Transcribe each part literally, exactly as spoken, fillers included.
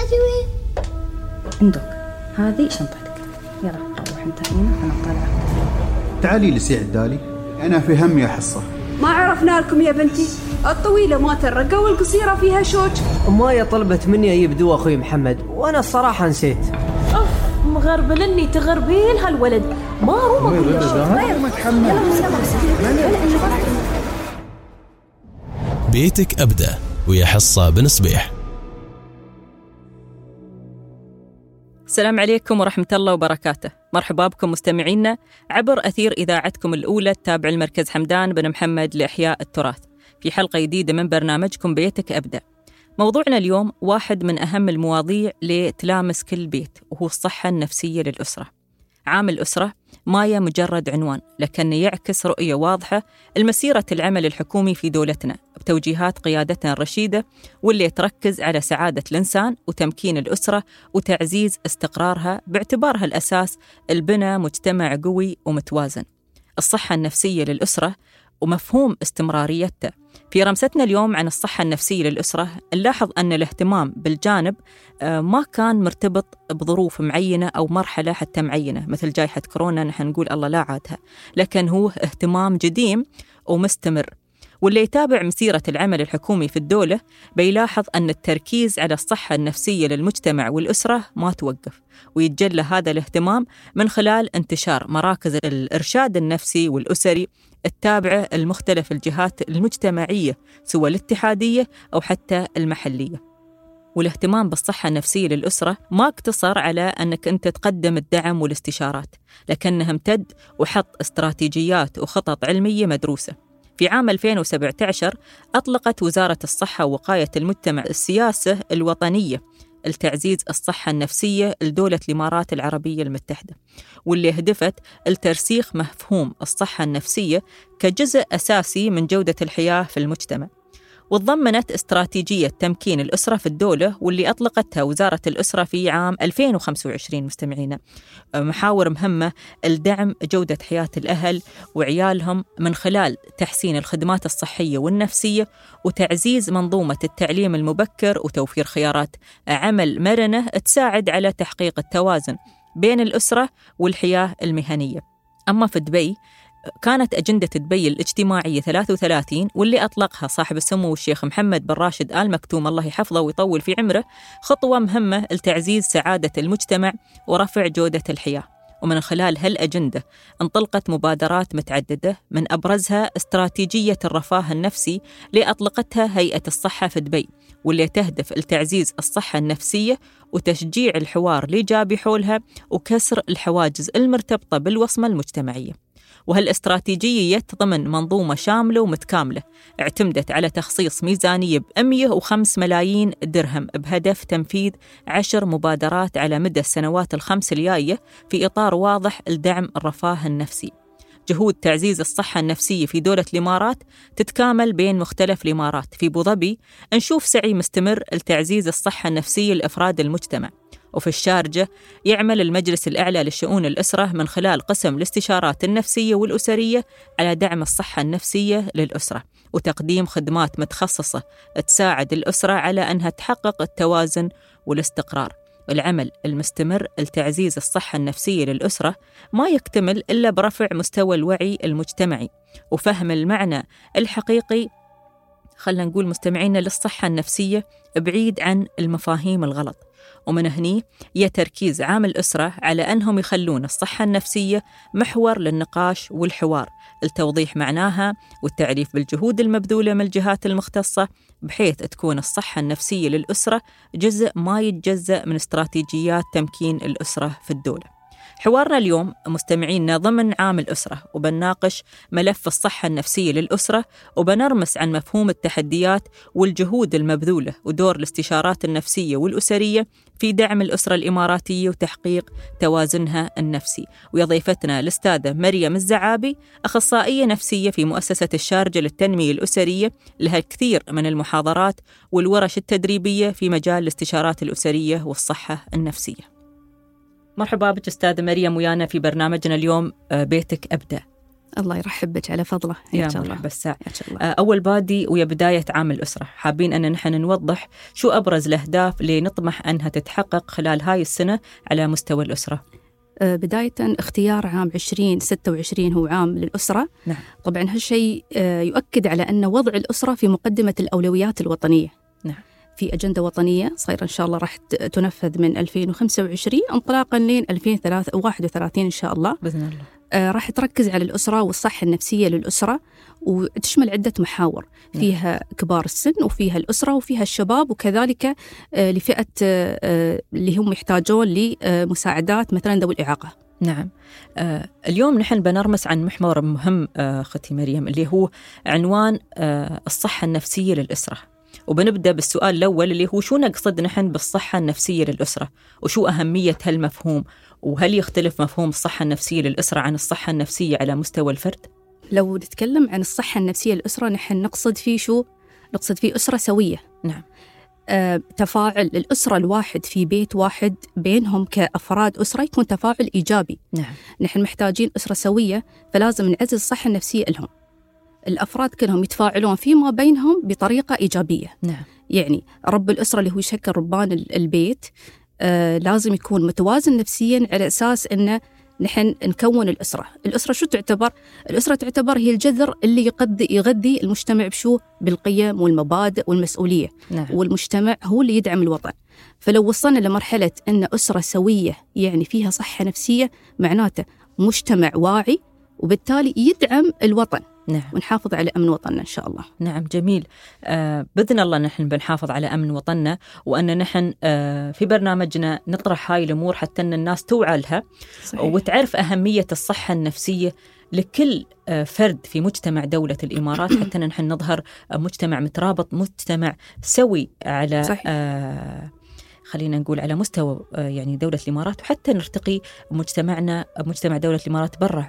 شنطتي وين؟ عندك هذه شنطتك، يلا روح انت هنا انا طالعه. تعالي لسي عدالي، انا في هم يا حصه. ما عرفنا لكم يا بنتي، الطويله ما ترقى والقصيره فيها شوج. مايا طلبت مني اجيب دواء اخوي محمد وانا الصراحه نسيت. اوف مغربلني تغربيل هالولد، ما رومك ولا ما تحمل. بيتك أبدأ ويا حصة بن صبيح. السلام عليكم ورحمة الله وبركاته. مرحبا بكم مستمعينا عبر أثير إذاعتكم الأولى التابع المركز حمدان بن محمد لإحياء التراث في حلقة جديدة من برنامجكم بيتك أبدأ. موضوعنا اليوم واحد من أهم المواضيع لتلامس كل بيت، وهو الصحة النفسية للأسرة. عام الأسرة ما هي مجرد عنوان، لكنه يعكس رؤية واضحة لمسيرة العمل الحكومي في دولتنا بتوجيهات قيادتنا الرشيدة، واللي تركز على سعادة الإنسان وتمكين الأسرة وتعزيز استقرارها باعتبارها الأساس البناء مجتمع قوي ومتوازن. الصحة النفسية للأسرة ومفهوم استمراريتها. في رمستنا اليوم عن الصحة النفسية للأسرة نلاحظ أن الاهتمام بالجانب ما كان مرتبط بظروف معينة أو مرحلة حتى معينة مثل جائحة كورونا نحن نقول الله لا عادها، لكن هو اهتمام جديم ومستمر. واللي يتابع مسيرة العمل الحكومي في الدولة بيلاحظ أن التركيز على الصحة النفسية للمجتمع والأسرة ما توقف، ويتجلى هذا الاهتمام من خلال انتشار مراكز الإرشاد النفسي والأسري التابعة لمختلف الجهات المجتمعية سواء الاتحادية أو حتى المحلية. والاهتمام بالصحة النفسية للأسرة ما اقتصر على أنك أنت تقدم الدعم والاستشارات، لكنه امتد وحط استراتيجيات وخطط علمية مدروسة. في عام ألفين وسبعة عشر أطلقت وزارة الصحة ووقاية المجتمع السياسة الوطنية لتعزيز الصحة النفسية لدولة الإمارات العربية المتحدة، واللي هدفت لترسيخ مفهوم الصحة النفسية كجزء أساسي من جودة الحياة في المجتمع. وتضمنت استراتيجية تمكين الأسرة في الدولة، واللي أطلقتها وزارة الأسرة في عام ألفين وخمسة وعشرين مستمعينا. محاور مهمة الدعم جودة حياة الأهل وعيالهم من خلال تحسين الخدمات الصحية والنفسية وتعزيز منظومة التعليم المبكر وتوفير خيارات عمل مرنة تساعد على تحقيق التوازن بين الأسرة والحياة المهنية. أما في دبي كانت أجندة دبي الاجتماعية ثلاثة وثلاثين، واللي أطلقها صاحب السمو الشيخ محمد بن راشد آل مكتوم الله يحفظه ويطول في عمره، خطوة مهمة لتعزيز سعادة المجتمع ورفع جودة الحياة. ومن خلال هالأجندة انطلقت مبادرات متعددة، من أبرزها استراتيجية الرفاه النفسي اللي أطلقتها هيئة الصحة في دبي، واللي تهدف لتعزيز الصحة النفسية وتشجيع الحوار الإيجابي حولها وكسر الحواجز المرتبطة بالوصمة المجتمعية. وهالاستراتيجية ضمن منظومة شاملة ومتكاملة اعتمدت على تخصيص ميزانية بمئة وخمسة ملايين درهم بهدف تنفيذ عشر مبادرات على مدى السنوات الخمس الجاية في إطار واضح لدعم الرفاه النفسي. جهود تعزيز الصحة النفسية في دولة الإمارات تتكامل بين مختلف الإمارات. في أبو ظبي نشوف سعي مستمر لتعزيز الصحة النفسية لأفراد المجتمع، وفي الشارجة يعمل المجلس الأعلى لشؤون الأسرة من خلال قسم الاستشارات النفسية والأسرية على دعم الصحة النفسية للأسرة وتقديم خدمات متخصصة تساعد الأسرة على أنها تحقق التوازن والاستقرار. العمل المستمر لتعزيز الصحة النفسية للأسرة ما يكتمل إلا برفع مستوى الوعي المجتمعي وفهم المعنى الحقيقي، خلنا نقول مستمعينا، للصحة النفسية بعيد عن المفاهيم الغلط. ومن هني يتركيز عام الأسرة على أنهم يخلون الصحة النفسية محور للنقاش والحوار لتوضيح معناها والتعريف بالجهود المبذولة من الجهات المختصة، بحيث تكون الصحة النفسية للأسرة جزء ما يتجزأ من استراتيجيات تمكين الأسرة في الدولة. حوارنا اليوم مستمعينا ضمن عام الأسرة، وبنناقش ملف الصحة النفسية للأسرة، وبنرمس عن مفهوم التحديات والجهود المبذولة ودور الاستشارات النفسية والأسرية في دعم الأسرة الإماراتية وتحقيق توازنها النفسي. ويضيفتنا الأستاذة مريم الزعابي، أخصائية نفسية في مؤسسة الشارجة للتنمية الأسرية، لها الكثير من المحاضرات والورش التدريبية في مجال الاستشارات الأسرية والصحة النفسية. مرحبا بك أستاذة مريم ويانا في برنامجنا اليوم بيتك أبدأ. الله يرحب بك على فضله. يا مرحبا الساعة. أول بادي ويا بداية عام الأسرة، حابين أن نحن نوضح شو أبرز الأهداف اللي نطمح أنها تتحقق خلال هاي السنة على مستوى الأسرة. بداية اختيار عام عشرين ستة وعشرين هو عام للأسرة. نعم. طبعا هالشيء يؤكد على أن وضع الأسرة في مقدمة الأولويات الوطنية. نعم. في أجندة وطنية صايرة إن شاء الله راح تنفذ من ألفين وخمسة وعشرين انطلاقا لين ألفين وواحد وثلاثين إن شاء الله. بإذن الله. آه راح تركز على الأسرة والصحة النفسية للأسرة، وتشمل عدة محاور فيها نعم. كبار السن وفيها الأسرة وفيها الشباب، وكذلك آه لفئة آه اللي هم يحتاجون لمساعدات مثلا ذوي الإعاقة. نعم. آه اليوم نحن بنرمس عن محور مهم آه أختي مريم، اللي هو عنوان آه الصحة النفسية للأسرة. وبنبدأ بالسؤال الأول اللي هو شو نقصد نحن بالصحة النفسية للأسرة، وشو أهمية هالمفهوم، وهل يختلف مفهوم الصحة النفسية للأسرة عن الصحة النفسية على مستوى الفرد؟ لو نتكلم عن الصحة النفسية للأسرة نحن نقصد فيه شو؟ نقصد فيه أسرة سوية. نعم. آه، تفاعل الأسرة الواحد في بيت واحد بينهم كأفراد أسرة يكون تفاعل إيجابي. نعم. نحن محتاجين أسرة سوية، فلازم نعزز الصحة النفسية لهم. الأفراد كلهم يتفاعلون فيما بينهم بطريقة إيجابية. نعم. يعني رب الأسرة اللي هو يشكل ربان البيت آه لازم يكون متوازن نفسيا، على أساس أنه نحن نكون الأسرة. الأسرة شو تعتبر؟ الأسرة تعتبر هي الجذر اللي يغذي يغذي المجتمع بشو؟ بالقيم والمبادئ والمسؤولية. نعم. والمجتمع هو اللي يدعم الوطن. فلو وصلنا لمرحلة أن أسرة سوية يعني فيها صحة نفسية، معناته مجتمع واعي وبالتالي يدعم الوطن. نعم. ونحافظ على أمن وطننا إن شاء الله. نعم جميل. آه بإذن الله نحن بنحافظ على أمن وطننا، وأن نحن آه في برنامجنا نطرح هاي الأمور حتى أن الناس توعى لها. صحيح. وتعرف أهمية الصحة النفسية لكل آه فرد في مجتمع دولة الإمارات، حتى نحن نظهر آه مجتمع مترابط، مجتمع سوي على صحيح. آه خلينا نقول على مستوى يعني دولة الإمارات، وحتى نرتقي مجتمعنا مجتمع دولة الإمارات برا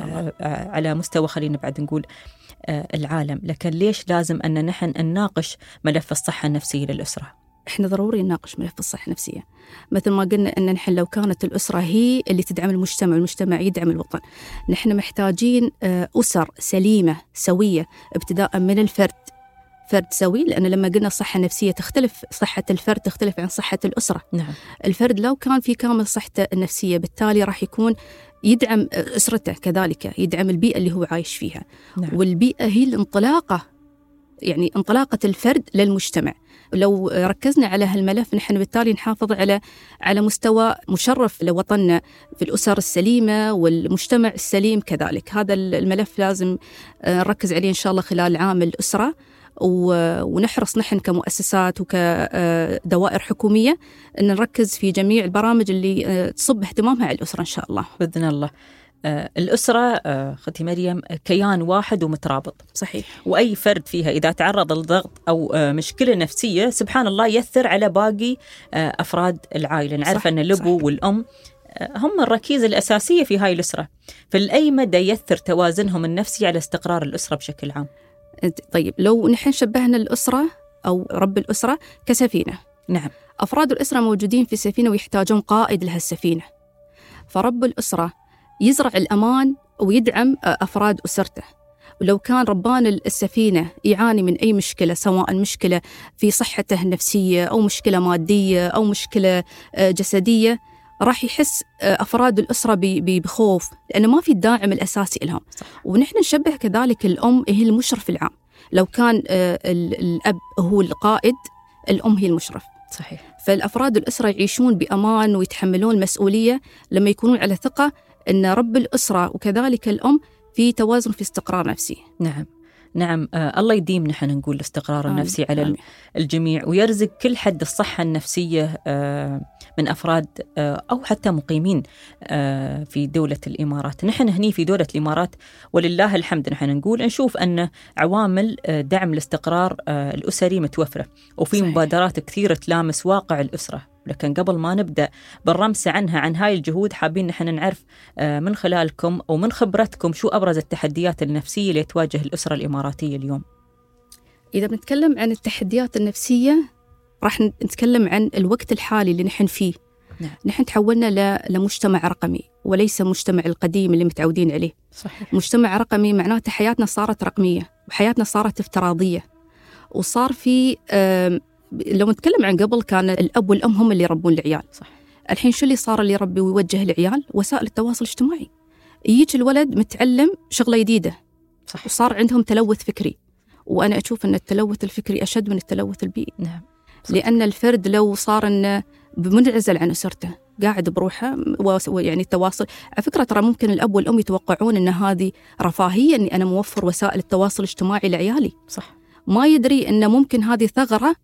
على مستوى خلينا بعد نقول العالم. لكن ليش لازم أن نحن نناقش ملف الصحة النفسية للأسرة؟ إحنا ضروري نناقش ملف الصحة النفسية، مثل ما قلنا أن نحن لو كانت الأسرة هي اللي تدعم المجتمع والمجتمع يدعم الوطن، نحن محتاجين أسر سليمة سوية ابتداء من الفرد، فرد سوي. لأن لما قلنا الصحة النفسية تختلف، صحة الفرد تختلف عن صحة الأسرة. نعم. الفرد لو كان في كامل صحته النفسية بالتالي راح يكون يدعم أسرته، كذلك يدعم البيئة اللي هو عايش فيها. نعم. والبيئة هي الانطلاقة، يعني انطلاقة الفرد للمجتمع. لو ركزنا على هالملف نحن بالتالي نحافظ على على مستوى مشرف لوطننا في الأسر السليمة والمجتمع السليم كذلك. هذا الملف لازم نركز عليه إن شاء الله خلال عام الأسرة، ونحرص نحن كمؤسسات وكدوائر حكومية أن نركز في جميع البرامج اللي تصب اهتمامها على الأسرة إن شاء الله. بإذن الله. الأسرة أختي مريم كيان واحد ومترابط. صحيح. وأي فرد فيها إذا تعرض لضغط أو مشكلة نفسية سبحان الله يأثر على باقي أفراد العائلة. نعرف أن الأب والأم هم الركيزة الأساسية في هاي الأسرة، فلأي مدى يأثر توازنهم النفسي على استقرار الأسرة بشكل عام؟ طيب لو نحن شبهنا الأسرة أو رب الأسرة كسفينة. نعم. أفراد الأسرة موجودين في السفينة ويحتاجون قائد لهالسفينة، فرب الأسرة يزرع الأمان ويدعم أفراد أسرته. ولو كان ربان السفينة يعاني من أي مشكلة، سواء مشكلة في صحته النفسية أو مشكلة مادية أو مشكلة جسدية، راح يحس أفراد الأسرة بخوف، لأنه ما في الداعم الأساسي لهم. ونحن نشبه كذلك الأم هي المشرف العام. لو كان الأب هو القائد، الأم هي المشرف. صحيح. فالأفراد الأسرة يعيشون بأمان ويتحملون المسؤولية لما يكونون على ثقة أن رب الأسرة وكذلك الأم في توازن، في استقرار نفسي. نعم. نعم. آه الله يديم نحن نقول الاستقرار آمين. النفسي على آمين. الجميع، ويرزق كل حد الصحة النفسية آه من أفراد آه أو حتى مقيمين آه في دولة الإمارات. نحن هني في دولة الإمارات ولله الحمد نحن نقول نشوف أن عوامل آه دعم الاستقرار آه الأسري متوفرة، وفي صحيح. مبادرات كثيرة تلامس واقع الأسرة. لكن قبل ما نبدأ بالرمس عنها عن هاي الجهود، حابين نحن نعرف من خلالكم أو من خبرتكم شو أبرز التحديات النفسية اللي تواجه الأسرة الإماراتية اليوم؟ إذا بنتكلم عن التحديات النفسية راح نتكلم عن الوقت الحالي اللي نحن فيه، نعم. نحن تحولنا لمجتمع رقمي وليس مجتمع القديم اللي متعودين عليه. صحيح. مجتمع رقمي معناته حياتنا صارت رقمية وحياتنا صارت افتراضية، وصار في لو نتكلم عن قبل كان الأب والأم هم اللي يربون العيال. صح. الحين شو اللي صار اللي يربي ويوجه العيال؟ وسائل التواصل الاجتماعي. يجي الولد متعلم شغلة جديدة. صح. وصار عندهم تلوث فكري، وأنا أشوف أن التلوث الفكري أشد من التلوث البيئي. نعم. لأن الفرد لو صار إنه منعزل عن أسرته قاعد بروحه يعني التواصل، على فكرة ترى ممكن الأب والأم يتوقعون أن هذه رفاهية أني أنا موفر وسائل التواصل الاجتماعي لعيالي. صح. ما يدري أن ممكن هذه ثغرة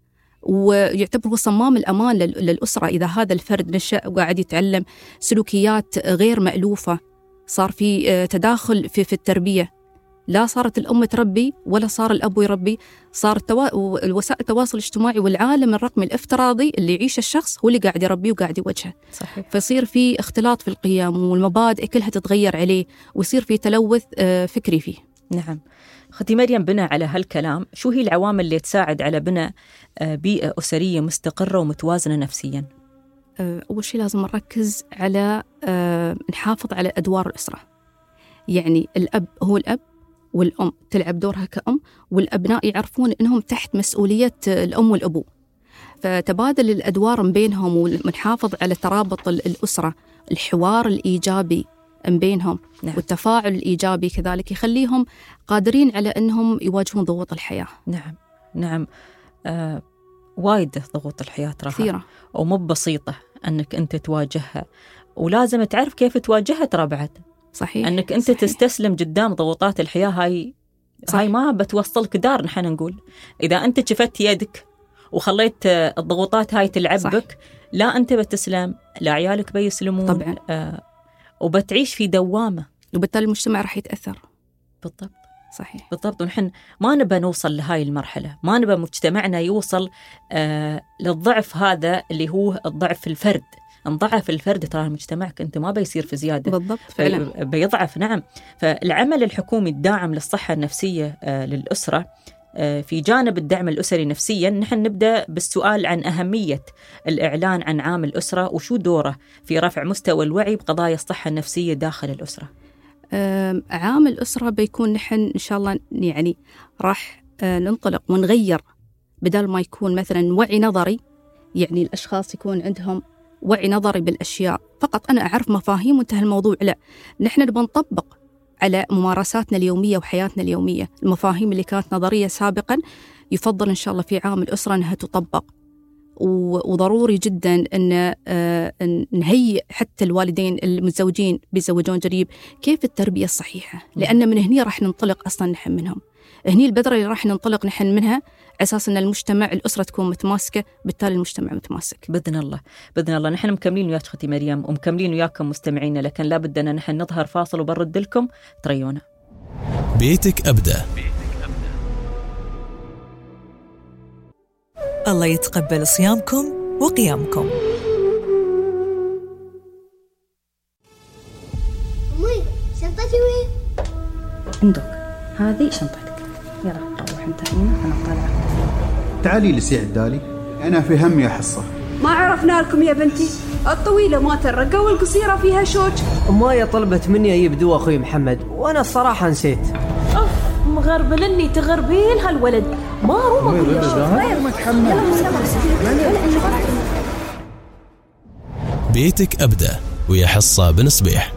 ويعتبره صمام الأمان للأسرة إذا هذا الفرد نشأ وقاعد يتعلم سلوكيات غير مألوفة. صار في تداخل في, في التربية، لا صارت الأم تربي ولا صار الأب يربي، صار التوا... الوسائل التواصل الاجتماعي والعالم الرقمي الافتراضي اللي يعيش الشخص هو اللي قاعد يربيه وقاعد يوجهه. صحيح. فيصير في اختلاط في القيم والمبادئ كلها تتغير عليه، ويصير في تلوث فكري فيه. نعم. أختي مريم، بناء على هالكلام شو هي العوامل اللي تساعد على بناء بيئة أسرية مستقرة ومتوازنة نفسياً؟ أول شيء لازم نركز على نحافظ على أدوار الأسرة. يعني الأب هو الأب والأم تلعب دورها كأم، والأبناء يعرفون أنهم تحت مسؤولية الأم والأبو، فتبادل الأدوار بينهم ونحافظ على ترابط الأسرة، الحوار الإيجابي بينهم. نعم. والتفاعل الإيجابي كذلك يخليهم قادرين على أنهم يواجهون ضغوط الحياة. نعم نعم. آه، وايد ضغوط الحياة ترى كثيرة ومو بسيطة أنك أنت تواجهها، ولازم تعرف كيف تواجهها ترى بعد. صحيح. أنك أنت صحيح. تستسلم قدام ضغوطات الحياة هاي صحيح. هاي ما بتوصلك دار. نحن نقول إذا أنت شفت يدك وخليت الضغوطات هاي تلعب صح. بك، لا أنت بتسلم، لا عيالك بيسلمون طبعا. آه وبتعيش في دوامة، وبالتالي المجتمع راح يتأثر. بالضبط. صحيح. بالضبط. ونحن ما نبى نوصل لهاي المرحلة، ما نبى مجتمعنا يوصل آه للضعف هذا اللي هو الضعف الفرد. انضعف الفرد ترى مجتمعك أنت ما بيصير في زيادة. بالضبط فعلا. بيضعف. نعم. فالعمل الحكومي الداعم للصحة النفسية آه للأسرة، آه في جانب الدعم الأسري نفسيا، نحن نبدأ بالسؤال عن أهمية الإعلان عن عام الأسرة وشو دوره في رفع مستوى الوعي بقضايا الصحة النفسية داخل الأسرة. عام الأسرة بيكون نحن إن شاء الله يعني راح ننطلق ونغير، بدل ما يكون مثلا وعي نظري، يعني الأشخاص يكون عندهم وعي نظري بالأشياء فقط، أنا أعرف مفاهيم وانتهى الموضوع. لا، نحن نبغى نطبق على ممارساتنا اليومية وحياتنا اليومية المفاهيم اللي كانت نظرية سابقا. يفضل إن شاء الله في عام الأسرة أنها تطبق، وضروري جدا أن نهيئ حتى الوالدين المتزوجين بيزوجون قريب كيف التربية الصحيحة، لأن من هنا راح ننطلق أصلا نحن منهم. هني البذرة اللي راح ننطلق نحن منها، أساس أن المجتمع الأسرة تكون متماسكة، بالتالي المجتمع متماسك بإذن الله. بإذن الله. نحن مكملين وياك أختي مريم ومكملين وياكم مستمعينا، لكن لا بدنا نحن نظهر فاصل وبرد لكم تريونا. بيتك أبدأ. الله يتقبل صيامكم وقيامكم. أمي شنطتي وين؟ عندك، هذه شنطتك، يلا روح انت هنا أنا طالعة. تعالي لسي عدالي، أنا في هم يا حصة. ما عرفنا لكم يا بنتي، الطويلة ما ترقى والقصيرة فيها شوج. أمايا طلبت مني أجيب دواء أخوي محمد وأنا الصراحة نسيت. أوف مغربلني تغربيل هالولد، ما روما ما تحمل. بيتك أبدأ ويا حصة بن صبيح.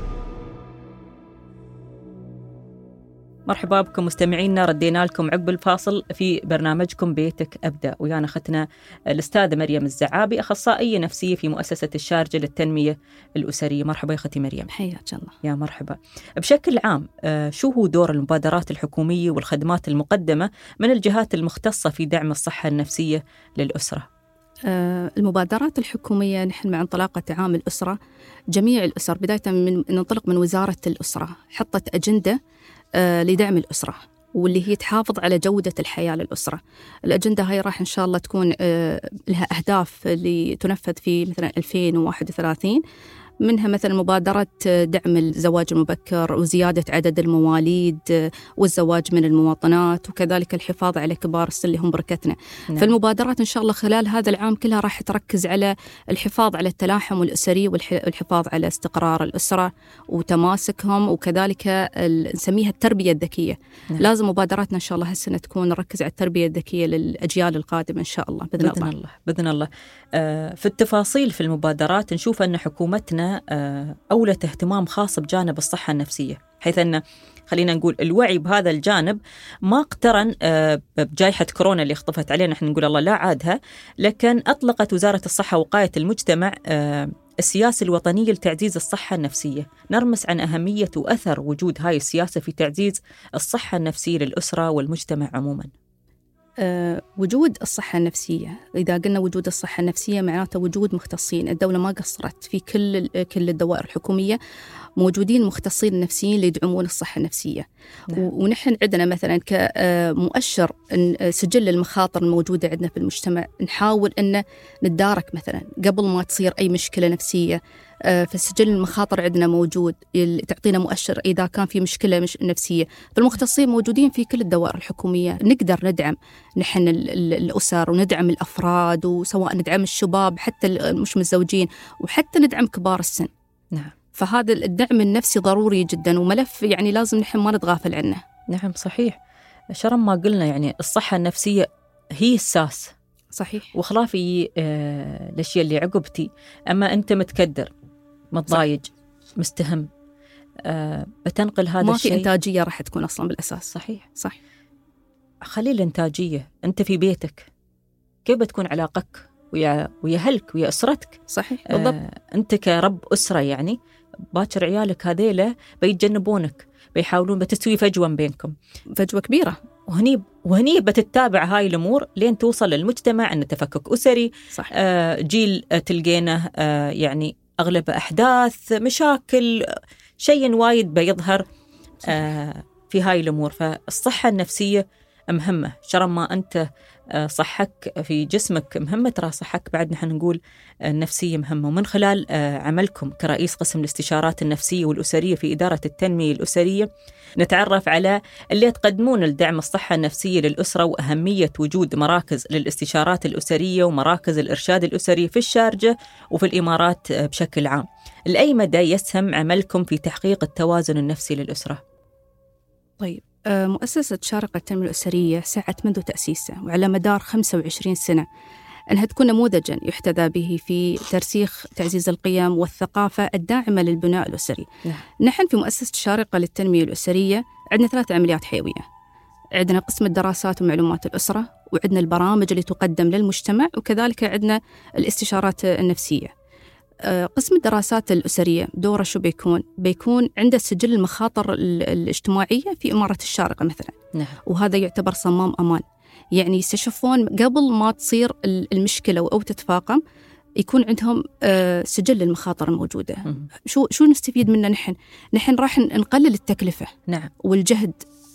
مرحبا بكم مستمعينا، ردينا لكم عقب الفاصل في برنامجكم بيتك أبدأ، ويانا أختنا الأستاذة مريم الزعابي، أخصائية نفسية في مؤسسة الشارجة للتنمية الأسرية. مرحبا يا أختي مريم. حياك الله. يا مرحبا. بشكل عام شو هو دور المبادرات الحكومية والخدمات المقدمة من الجهات المختصة في دعم الصحة النفسية للأسرة؟ المبادرات الحكومية، نحن مع انطلاقة عام الأسرة جميع الأسر بداية من ننطلق من وزارة الأسرة حطت أجندة لدعم الأسرة، واللي هي تحافظ على جودة الحياة للأسرة. الأجندة هاي راح إن شاء الله تكون لها أهداف اللي تنفذ في مثلا ألفين وواحد وثلاثين. منها مثلا مبادرات دعم الزواج المبكر وزيادة عدد المواليد والزواج من المواطنات، وكذلك الحفاظ على كبار السن اللي هم بركتنا. نعم. فالمبادرات إن شاء الله خلال هذا العام كلها راح تركز على الحفاظ على التلاحم الأسري والحفاظ على استقرار الأسرة وتماسكهم، وكذلك نسميها التربية الذكية. نعم. لازم مبادراتنا إن شاء الله هالسنة تكون نركز على التربية الذكية للأجيال القادمة إن شاء الله بإذن, بإذن الله. الله بإذن الله. آه في التفاصيل في المبادرات نشوف أن حكومتنا آه أولت اهتمام خاص بجانب الصحة النفسية، حيث أن خلينا نقول الوعي بهذا الجانب ما اقترن آه بجائحة كورونا اللي اخطفت علينا، نحن نقول الله لا عادها، لكن أطلقت وزارة الصحة ووقاية المجتمع آه السياسة الوطنية لتعزيز الصحة النفسية، نرمس عن أهمية وأثر وجود هاي السياسة في تعزيز الصحة النفسية للأسرة والمجتمع عموماً. أه وجود الصحة النفسية، إذا قلنا وجود الصحة النفسية معناته وجود مختصين. الدولة ما قصرت في كل كل الدوائر الحكومية، موجودين مختصين نفسيين اللي يدعمون الصحة النفسية. نعم. ونحن عندنا مثلا كمؤشر سجل المخاطر الموجودة عندنا في المجتمع، نحاول أن نتدارك مثلا قبل ما تصير أي مشكلة نفسية. فسجل المخاطر عندنا موجود، تعطينا مؤشر إذا كان في مشكلة مش نفسية. فالمختصين موجودين في كل الدوائر الحكومية، نقدر ندعم نحن الأسر وندعم الأفراد، وسواء ندعم الشباب حتى مش متزوجين، وحتى ندعم كبار السن. نعم. فهذا الدعم النفسي ضروري جدا وملف يعني لازم نحن ما نتغافل عنه. نعم صحيح. شرم ما قلنا يعني الصحة النفسية هي الساس. صحيح. وخلافي آه الأشياء اللي عقبتي، أما أنت متكدر متضايج مستهم آه بتنقل هذا ما الشيء، ما في إنتاجية راح تكون أصلا بالأساس. صحيح. صح. خلي الإنتاجية أنت في بيتك، كيف بتكون علاقتك ويا ويا أهلك ويا أسرتك؟ صحيح بالضبط. آه أنت كرب أسرة يعني باكر عيالك هذيله بيتجنبونك، بيحاولون بتسوي فجوة بينكم، فجوة كبيرة. وهني وهني بتتابع هاي الأمور لين توصل للمجتمع أن تفكك أسري. صح. آه جيل تلقينه آه يعني أغلب أحداث مشاكل، شيء وايد بيظهر آه في هاي الأمور. فالصحة النفسية مهمة. شرم ما أنت صحك في جسمك مهمة، ترى صحك بعد نحن نقول النفسية مهمة. ومن خلال عملكم كرئيس قسم الاستشارات النفسية والأسرية في إدارة التنمية الأسرية نتعرف على اللي تقدمون لدعم الصحة النفسية للأسرة، وأهمية وجود مراكز للاستشارات الأسرية ومراكز الإرشاد الأسري في الشارجة وفي الإمارات بشكل عام. لأي مدى يسهم عملكم في تحقيق التوازن النفسي للأسرة؟ طيب، مؤسسة شارقة التنمية الأسرية سعت منذ تأسيسها وعلى مدار خمسة وعشرين سنة أنها تكون نموذجاً يحتذى به في ترسيخ تعزيز القيم والثقافة الداعمة للبناء الأسري. نعم. نحن في مؤسسة شارقة للتنمية الأسرية عندنا ثلاث عمليات حيوية. عندنا قسم الدراسات ومعلومات الأسرة، وعندنا البرامج اللي تقدم للمجتمع، وكذلك عندنا الاستشارات النفسية. قسم الدراسات الأسرية دوره شو بيكون؟ بيكون عنده سجل المخاطر الاجتماعية في إمارة الشارقة مثلا. نعم. وهذا يعتبر صمام أمان، يعني يستشفون قبل ما تصير المشكلة أو تتفاقم، يكون عندهم سجل المخاطر الموجودة. م- شو شو نستفيد منه نحن؟ نحن راح نقلل التكلفة. نعم. والجهد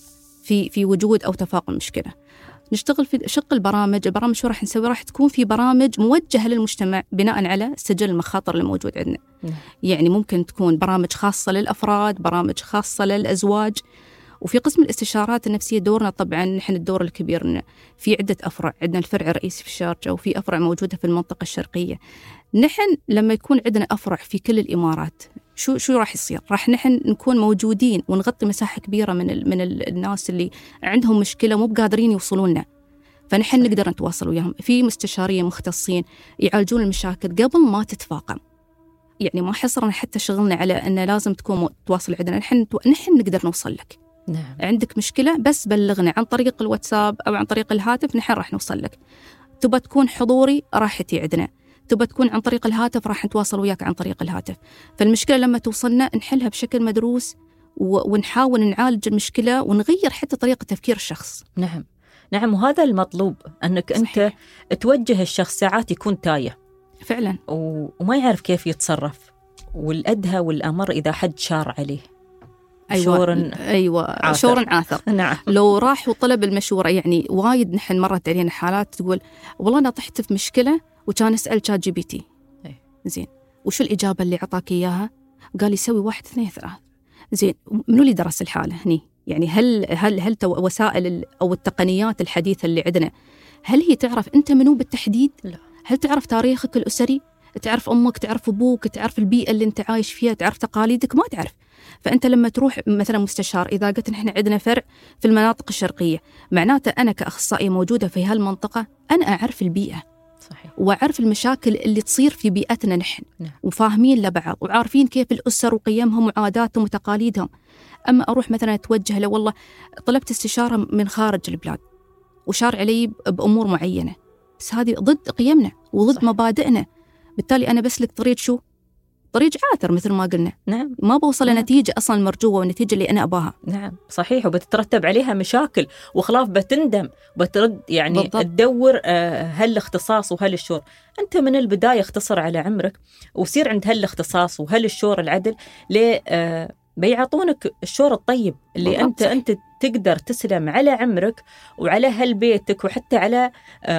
في في وجود أو تفاقم مشكلة. نشتغل في شق البرامج. البرامج شو راح نسوي؟ راح تكون في برامج موجهة للمجتمع بناء على سجل المخاطر الموجود عندنا. نعم. يعني ممكن تكون برامج خاصة للأفراد، برامج خاصة للأزواج. وفي قسم الاستشارات النفسية دورنا طبعا نحن الدور الكبير إنه في عدة أفرع. عندنا الفرع الرئيسي في الشارجة، وفي أفرع موجودة في المنطقة الشرقية. نحن لما يكون عندنا أفرع في كل الإمارات، شو شو راح يصير؟ راح نحن نكون موجودين ونغطي مساحة كبيرة من ال من ال الناس اللي عندهم مشكلة مو بقادرين يوصلون لنا. فنحن نقدر نتواصل وياهم في مستشارين مختصين يعالجون المشاكل قبل ما تتفاقم. يعني ما حصرنا حتى شغلنا على أن لازم تكون تواصل عندنا، نحن نحن نقدر نوصل لك. نعم. عندك مشكلة بس بلغنا عن طريق الواتساب أو عن طريق الهاتف، نحن راح نوصل لك. تبى تكون حضوري راح تي عندنا، تبى تكون عن طريق الهاتف راح نتواصل وياك عن طريق الهاتف. فالمشكلة لما توصلنا نحلها بشكل مدروس ونحاول نعالج المشكلة ونغير حتى طريقة تفكير الشخص. نعم نعم وهذا المطلوب، أنك صحيح. أنت توجه الشخص ساعات يكون تايه فعلا وما يعرف كيف يتصرف، والأدهى والأمر إذا حد شار عليه. أيوة شور أيوة عاثر. شور عاثر. نعم. لو راح وطلب المشورة، يعني وايد نحن مرت علينا حالات تقول والله أنا طحت في مشكلة وكان أسأل شات جي بي تي. أي. زين وشو الإجابة اللي عطاك إياها؟ قال يسوي واحد اثنين ثلاث. زين، منو اللي درس الحالة هني؟ يعني هل هل هل وسائل أو التقنيات الحديثة اللي عندنا هل هي تعرف أنت منو بالتحديد؟ لا. هل تعرف تاريخك الأسري؟ تعرف أمك، تعرف أبوك، تعرف البيئة اللي أنت عايش فيها، تعرف تقاليدك؟ ما تعرف. فأنت لما تروح مثلا مستشار، إذا قلت نحن عندنا فرع في المناطق الشرقية، معناته أنا كأخصائية موجودة في هالمنطقة أنا أعرف البيئة. صحيح. وأعرف المشاكل اللي تصير في بيئتنا نحن. نعم. وفاهمين لبعض وعارفين كيف الأسر وقيمهم وعاداتهم وتقاليدهم. أما أروح مثلا أتوجه له والله طلبت استشارة من خارج البلاد وشار علي بأمور معينة، بس هذه ضد قيمنا وضد صح. مبادئنا، بالتالي أنا بسلك طريق شو؟ طريق عاثر مثل ما قلنا. نعم. ما بوصل نعم. لنتيجة أصلا المرجوة والنتيجة اللي أنا أباها. نعم صحيح، وبتترتب عليها مشاكل وخلاف، بتندم وبترد يعني بالضبط. تدور هل الاختصاص وهل الشور. أنت من البداية اختصر على عمرك وسير عند هل الاختصاص وهل الشور العدل، ليه بيعطونك الشور الطيب اللي أنت صحيح. أنت تقدر تسلم على عمرك وعلى هالبيتك وحتى على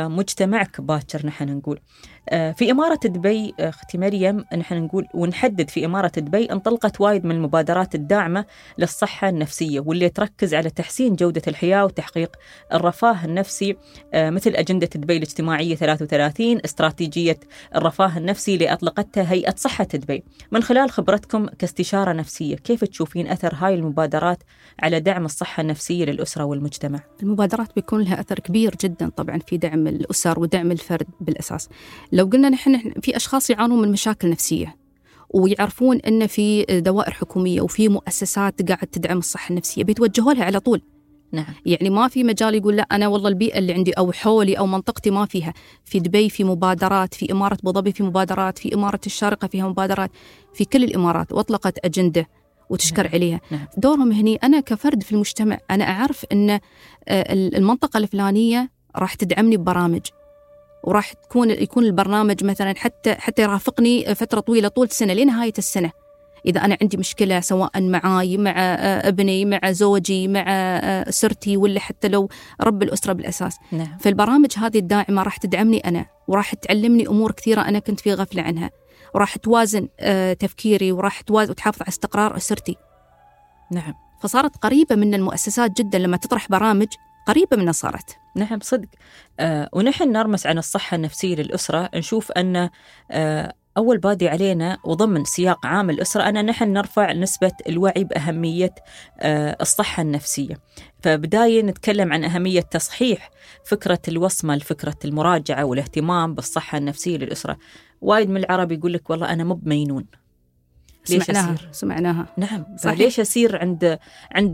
مجتمعك باكر. نحن نقول في إمارة دبي أختي مريم، نحن نقول ونحدد في إمارة دبي انطلقت وايد من المبادرات الداعمة للصحة النفسية واللي تركز على تحسين جودة الحياة وتحقيق الرفاه النفسي، مثل أجندة دبي الاجتماعية ثلاثة وثلاثين، استراتيجية الرفاه النفسي اللي أطلقتها هيئة صحة دبي. من خلال خبرتكم كاستشارة نفسية، كيف تشوفين أثر هاي المبادرات على دعم الصحة النفسية للأسرة والمجتمع؟ المبادرات بيكون لها أثر كبير جدا طبعا في دعم الأسر ودعم الفرد بالأساس. لو قلنا نحن في أشخاص يعانون من مشاكل نفسية ويعرفون أن في دوائر حكومية وفي مؤسسات قاعد تدعم الصحة النفسية، بيتوجهوا لها على طول. نعم. يعني ما في مجال يقول لا أنا والله البيئة اللي عندي أو حولي أو منطقتي ما فيها. في دبي في مبادرات، في إمارة أبو ظبي في مبادرات، في إمارة الشارقة فيها مبادرات، في كل الإمارات، وأطلقت أجندة وتشكر نعم. عليها. نعم. دورهم هني أنا كفرد في المجتمع، أنا أعرف أن المنطقة الفلانية راح تدعمني ببرامج، وراح تكون يكون البرنامج مثلا حتى حتى يرافقني فترة طويلة طول السنة لنهاية السنة. إذا أنا عندي مشكلة سواء معاي مع ابني مع زوجي مع أسرتي ولا حتى لو رب الأسرة بالأساس. نعم. فالبرامج هذه الداعمة راح تدعمني أنا وراح تعلمني أمور كثيرة أنا كنت في غفلة عنها، وراح توازن تفكيري وراح توازن وتحافظ على استقرار أسرتي. نعم. فصارت قريبة من المؤسسات جدا لما تطرح برامج قريبة منها صارت. نعم صدق. آه ونحن نرمس عن الصحة النفسية للأسرة، نشوف أن آه أول بادي علينا وضمن سياق عام الأسرة أن نحن نرفع نسبة الوعي بأهمية آه الصحة النفسية. فبداية نتكلم عن أهمية تصحيح فكرة الوصمة لفكرة المراجعة والاهتمام بالصحة النفسية للأسرة. وايد من العرب يقول لك والله أنا مو بمينون، ليش سمعناها أسير؟ سمعناها نعم صحيح. ليش أسير عند عند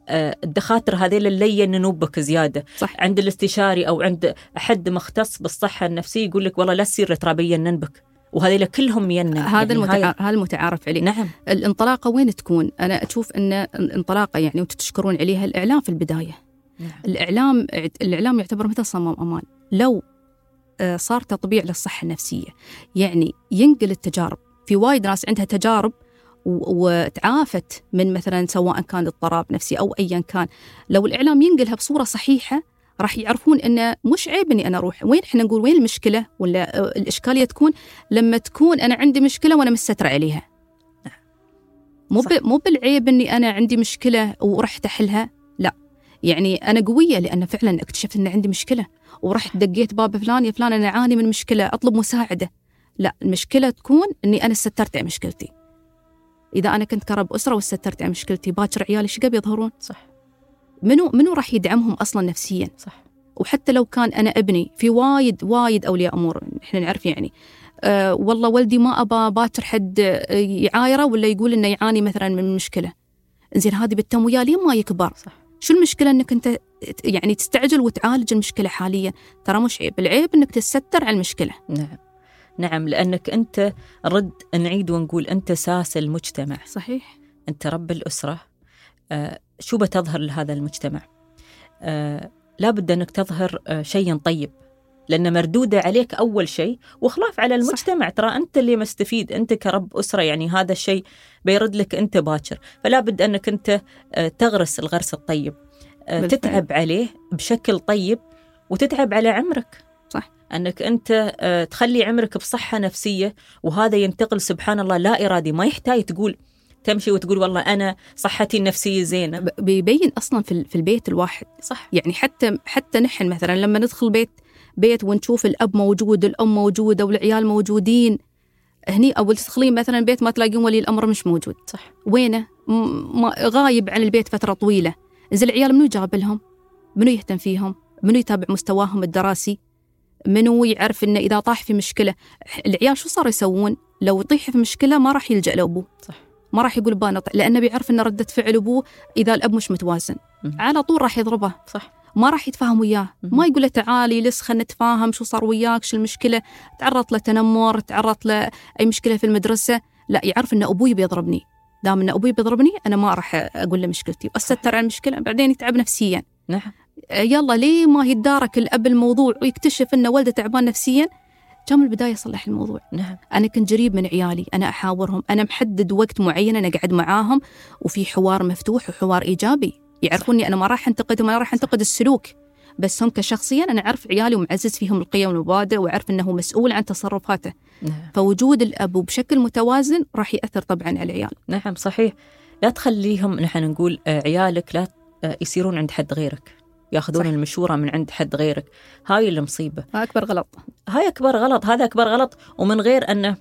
الدخاتر هذيل اللي ينوبك زيادة صح. عند الاستشاري أو عند أحد مختص بالصحة النفسية يقول لك والله لا تصير ترابيا ننبك، وهذيل كلهم ينن. هذا يعني المتع... هذا المتعارف عليه. نعم. الانطلاقة وين تكون؟ أنا أشوف أن الانطلاقة يعني وتتشكرون عليها الإعلام في البداية. نعم. الإعلام الإعلام يعتبر مثل صمام أمان. لو صار تطبيع للصحة النفسية يعني ينقل التجارب، في وايد ناس عندها تجارب وتعافت من مثلا سواء كان اضطراب نفسي أو أيا كان، لو الإعلام ينقلها بصورة صحيحة راح يعرفون إنه مش عيب إني أنا أروح. وين إحنا نقول وين المشكلة ولا الإشكالية تكون لما تكون أنا عندي مشكلة وأنا مستتر عليها. مو مو بالعيب إني أنا عندي مشكلة ورحت أحلها، لا يعني أنا قوية لأن فعلا اكتشفت إن عندي مشكلة ورحت دقيت باب فلان، يا فلان أنا أعاني من مشكلة أطلب مساعدة. لا، المشكلة تكون إني أنا استترت على مشكلتي. إذا أنا كنت كرب أسرة واستترت على مشكلتي، باكر عيالي شقا بيظهرون؟ صح. منو منو راح يدعمهم أصلا نفسيا؟ صح. وحتى لو كان أنا ابني، في وايد وايد أولياء أمور إحنا نعرف يعني أه والله ولدي ما أبا باكر حد يعايره ولا يقول إنه يعاني مثلا من مشكلة. إنزين هذه بالتم وياه لين ما يكبر. صح. شو المشكلة إنك أنت يعني تستعجل وتعالج المشكلة حاليا؟ ترى مش عيب، العيب إنك تستر على المشكلة. نعم. نعم، لأنك أنت رد نعيد ونقول أنت ساس المجتمع. صحيح. أنت رب الأسرة. آه شو بتظهر لهذا المجتمع؟ آه لا بد أنك تظهر آه شيء طيب، لأن مردودة عليك أول شيء وخلاف على المجتمع. صح. ترى أنت اللي مستفيد، أنت كرب أسرة، يعني هذا الشيء بيرد لك أنت باكر. فلا بد أنك أنت آه تغرس الغرس الطيب، آه تتعب عليه بشكل طيب وتتعب على عمرك. صح. أنك أنت تخلي عمرك بصحة نفسية، وهذا ينتقل سبحان الله لا إرادي، ما يحتاج تقول تمشي وتقول والله أنا صحتي النفسية زينة. بيبين أصلا في في البيت الواحد. صح. يعني حتى حتى نحن مثلا لما ندخل بيت بيت ونشوف الأب موجود، الأم موجودة، والعيال موجودين، هني أول تدخلين مثلا بيت ما تلاقين ولي الأمر مش موجود. صح. وينه؟ ما غايب عن البيت فترة طويلة. إذا العيال منو يجاب لهم؟ منو يهتم فيهم؟ منو يتابع مستواهم الدراسي؟ منو يعرف إنه إذا طاح في مشكلة؟ العيال شو صار يسوون؟ لو يطيح في مشكلة ما راح يلجأ لأبوه. صح. ما راح يقول بانط، لأنه بيعرف إن ردة فعل أبوه إذا الأب مش متوازن م- على طول راح يضربه. صح. ما راح يتفاهم وياه. م- ما يقول له تعالي لس خلنا نتفاهم شو صار وياك، شو المشكلة، تعرض لتنمر، تعرض لأي مشكلة في المدرسة، لا يعرف إن أبوي بيضربني، دام إن أبوي بيضربني أنا ما راح أقول له مشكلتي وأستتر عن المشكلة، بعدين يتعب نفسيا. نعم. يلا ليه ما يتدارك الأب الموضوع ويكتشف إن ولده تعبان نفسيا، كان من البداية يصلح الموضوع. نعم. أنا كنت جريب من عيالي، أنا أحاورهم، أنا محدد وقت معين أنا قاعد معاهم وفي حوار مفتوح وحوار إيجابي، يعرفوني أنا ما راح أنتقدهم، ما راح أنتقد السلوك، بس هم كشخصيا أنا أعرف عيالي ومعزز فيهم القيم والمبادئ، وأعرف أنه مسؤول عن تصرفاته. نعم. فوجود الأب بشكل متوازن راح يأثر طبعا على العيال. نعم صحيح. لا تخليهم نحن نقول عيالك لا يصيرون عند حد غيرك، ياخذون المشورة من عند حد غيرك، هاي المصيبة، هاي أكبر غلط، هاي أكبر غلط، هذا أكبر غلط، ومن غير أنه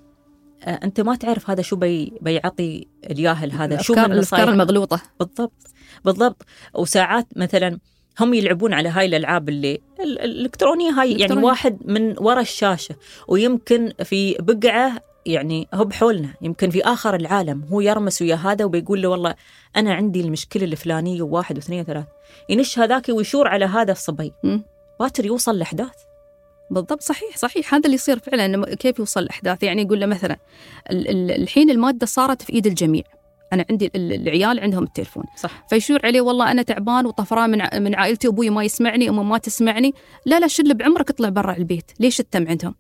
أنت ما تعرف هذا شو بي بيعطي الياهل، هذا شو من الأفكار المغلوطة. بالضبط بالضبط. وساعات مثلا هم يلعبون على هاي الألعاب اللي الإلكترونية هاي الإلكترونية. يعني واحد من وراء الشاشة ويمكن في بقعة يعني هو بحولنا، يمكن في آخر العالم هو يرمس ويا هذا وبيقول له والله أنا عندي المشكلة الفلانية وواحد واثنين وثلاث، ينش هذاك ويشور على هذا الصبي، باكر يوصل لأحداث. بالضبط. صحيح صحيح هذا اللي يصير فعلا. كيف يوصل لأحداث؟ يعني يقول له مثلا الحين المادة صارت في إيد الجميع، أنا عندي العيال عندهم التلفون. صح. فيشور عليه والله أنا تعبان وطفران من من عائلتي، أبوي ما يسمعني، أمي ما تسمعني، لا لا شل بعمرك اطلع برا البيت، ليش التم عندهم؟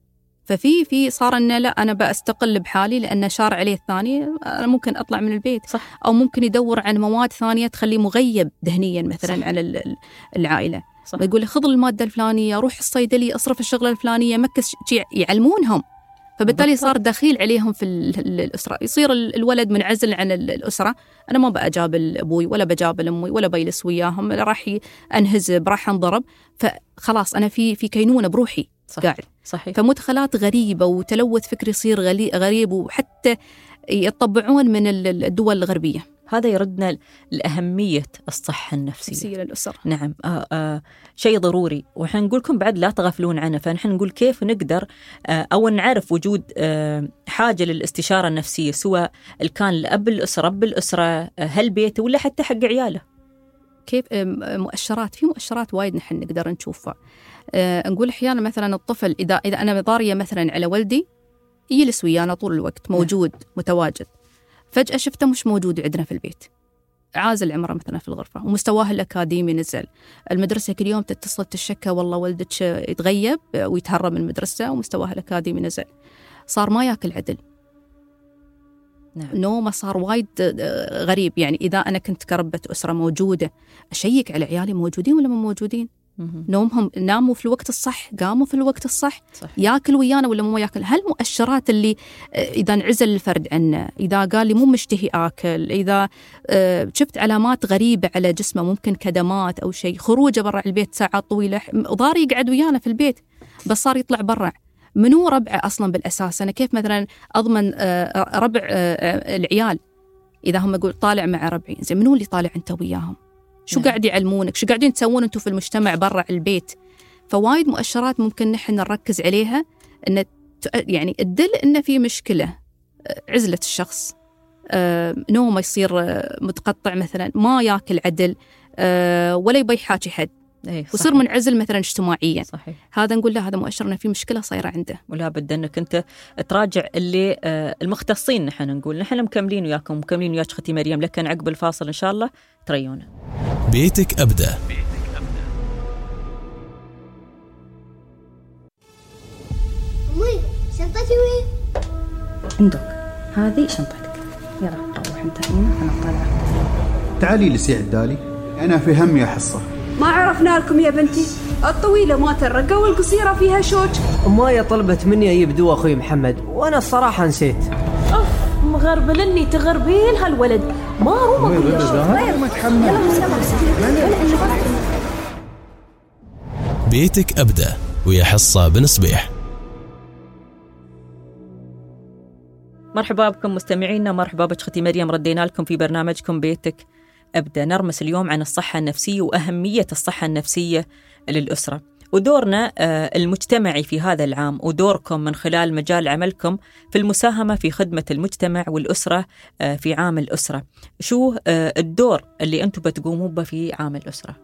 ففي في صار إنه لا أنا بأستقل بحالي لأن شار عليه الثاني، أنا ممكن أطلع من البيت. صح. أو ممكن يدور عن مواد ثانية تخليه مغيب ذهنيا مثلا. صح. عن العائلة. صح. يقول له خذ المادة الفلانية، روح الصيدلية، أصرف الشغلة الفلانية، مكس شيء، يعلمونهم. فبالتالي صار دخيل عليهم في الأسرة، يصير الولد منعزل عن الأسرة، أنا ما بأجابل أبوي ولا بجابل أمي ولا بيلس وياهم، راح أنهزب، راح أنضرب، فخلاص أنا في في كينونة بروحي. صح. قاعد. صحيح. فمدخلات غريبة وتلوث فكري يصير غريب، وحتى يطبعون من الدول الغربية. هذا يردنا لأهمية الصحة النفسية للأسرة. نعم. آه آه شيء ضروري، وإحنا نقول لكم بعد لا تغفلون عنه. فنحن نقول كيف نقدر آه أو نعرف وجود آه حاجة للاستشارة النفسية، سواء كان لأب الأسرة، رب الأسرة، آه هل بيته ولا حتى حق عياله. كيف مؤشرات؟ في مؤشرات وايد نحن نقدر نشوفها. آه نقول أحيانا مثلا الطفل إذا إذا أنا ضارية مثلا على ولدي يجلس ويانا طول الوقت، موجود متواجد، فجأة شفته مش موجود عندنا في البيت، عازل عمره مثلا في الغرفة، ومستواه الأكاديمي نزل، المدرسة كل يوم تتصل تشكى والله ولدك يتغيب ويتهرب من المدرسة ومستواه الأكاديمي نزل، صار ما يأكل عدل. نعم. نومه صار وايد غريب. يعني إذا أنا كنت كربة أسرة موجودة أشيك على عيالي موجودين ولا مو موجودين، نومهم ناموا في الوقت الصح، قاموا في الوقت الصح، صح. ياكل ويانا ولا مو ياكل. هالمؤشرات اللي إذا انعزل الفرد عنه، إذا قال لي مو مشتهي آكل، إذا شفت علامات غريبة على جسمه، ممكن كدمات أو شيء، خروجه برا البيت ساعات طويلة، ضاري يقعد ويانا في البيت بس صار يطلع برا، منو ربعه أصلا بالأساس؟ أنا كيف مثلا أضمن ربع العيال إذا هم يقول طالع مع ربعي، زين منو اللي طالع أنت وياهم؟ شو نعم. قاعد يعلمونك؟ شو قاعدين تسوون أنتوا في المجتمع برا البيت؟ فوايد مؤشرات ممكن نحن نركز عليها، إن يعني تدل إن في مشكلة، عزلة الشخص، نومه يصير متقطع مثلا، ما ياكل عدل، ولا يبي يحاكي حد، وصير منعزل مثلا اجتماعيا. صحيح. هذا نقول له هذا مؤشر إن في مشكلة صايرة عنده، ولا بد أنك أنت تراجع اللي المختصين. نحن نقول نحن مكملين وياكم، مكملين وياك أختي مريم، لكن عقب الفاصل إن شاء الله تريونا. بيتك أبدأ. أمي شنطتي وين؟ عندك، هذه شنطتك، يلا روح انت هنا أنا طالعة. تعالي لسي عدالي، أنا في هم يا حصة. ما عرفنا لكم يا بنتي، الطويلة ما ترقى والقصيرة فيها شوك. مايا طلبت مني أجيب دواء أخوي محمد وأنا الصراحة نسيت. أوف مغربلني تغربيل هالولد، ما هو مقبل. بيتك أبدأ ويا حصة بن صبيح. مرحبا بكم مستمعينا، مرحبا بك اختي مريم، ردينا لكم في برنامجكم بيتك أبدأ. نرمس اليوم عن الصحة النفسية وأهمية الصحة النفسية للأسرة ودورنا المجتمعي في هذا العام، ودوركم من خلال مجال عملكم في المساهمة في خدمة المجتمع والأسرة في عام الأسرة. شو الدور اللي أنتم بتقوموا به في عام الأسرة؟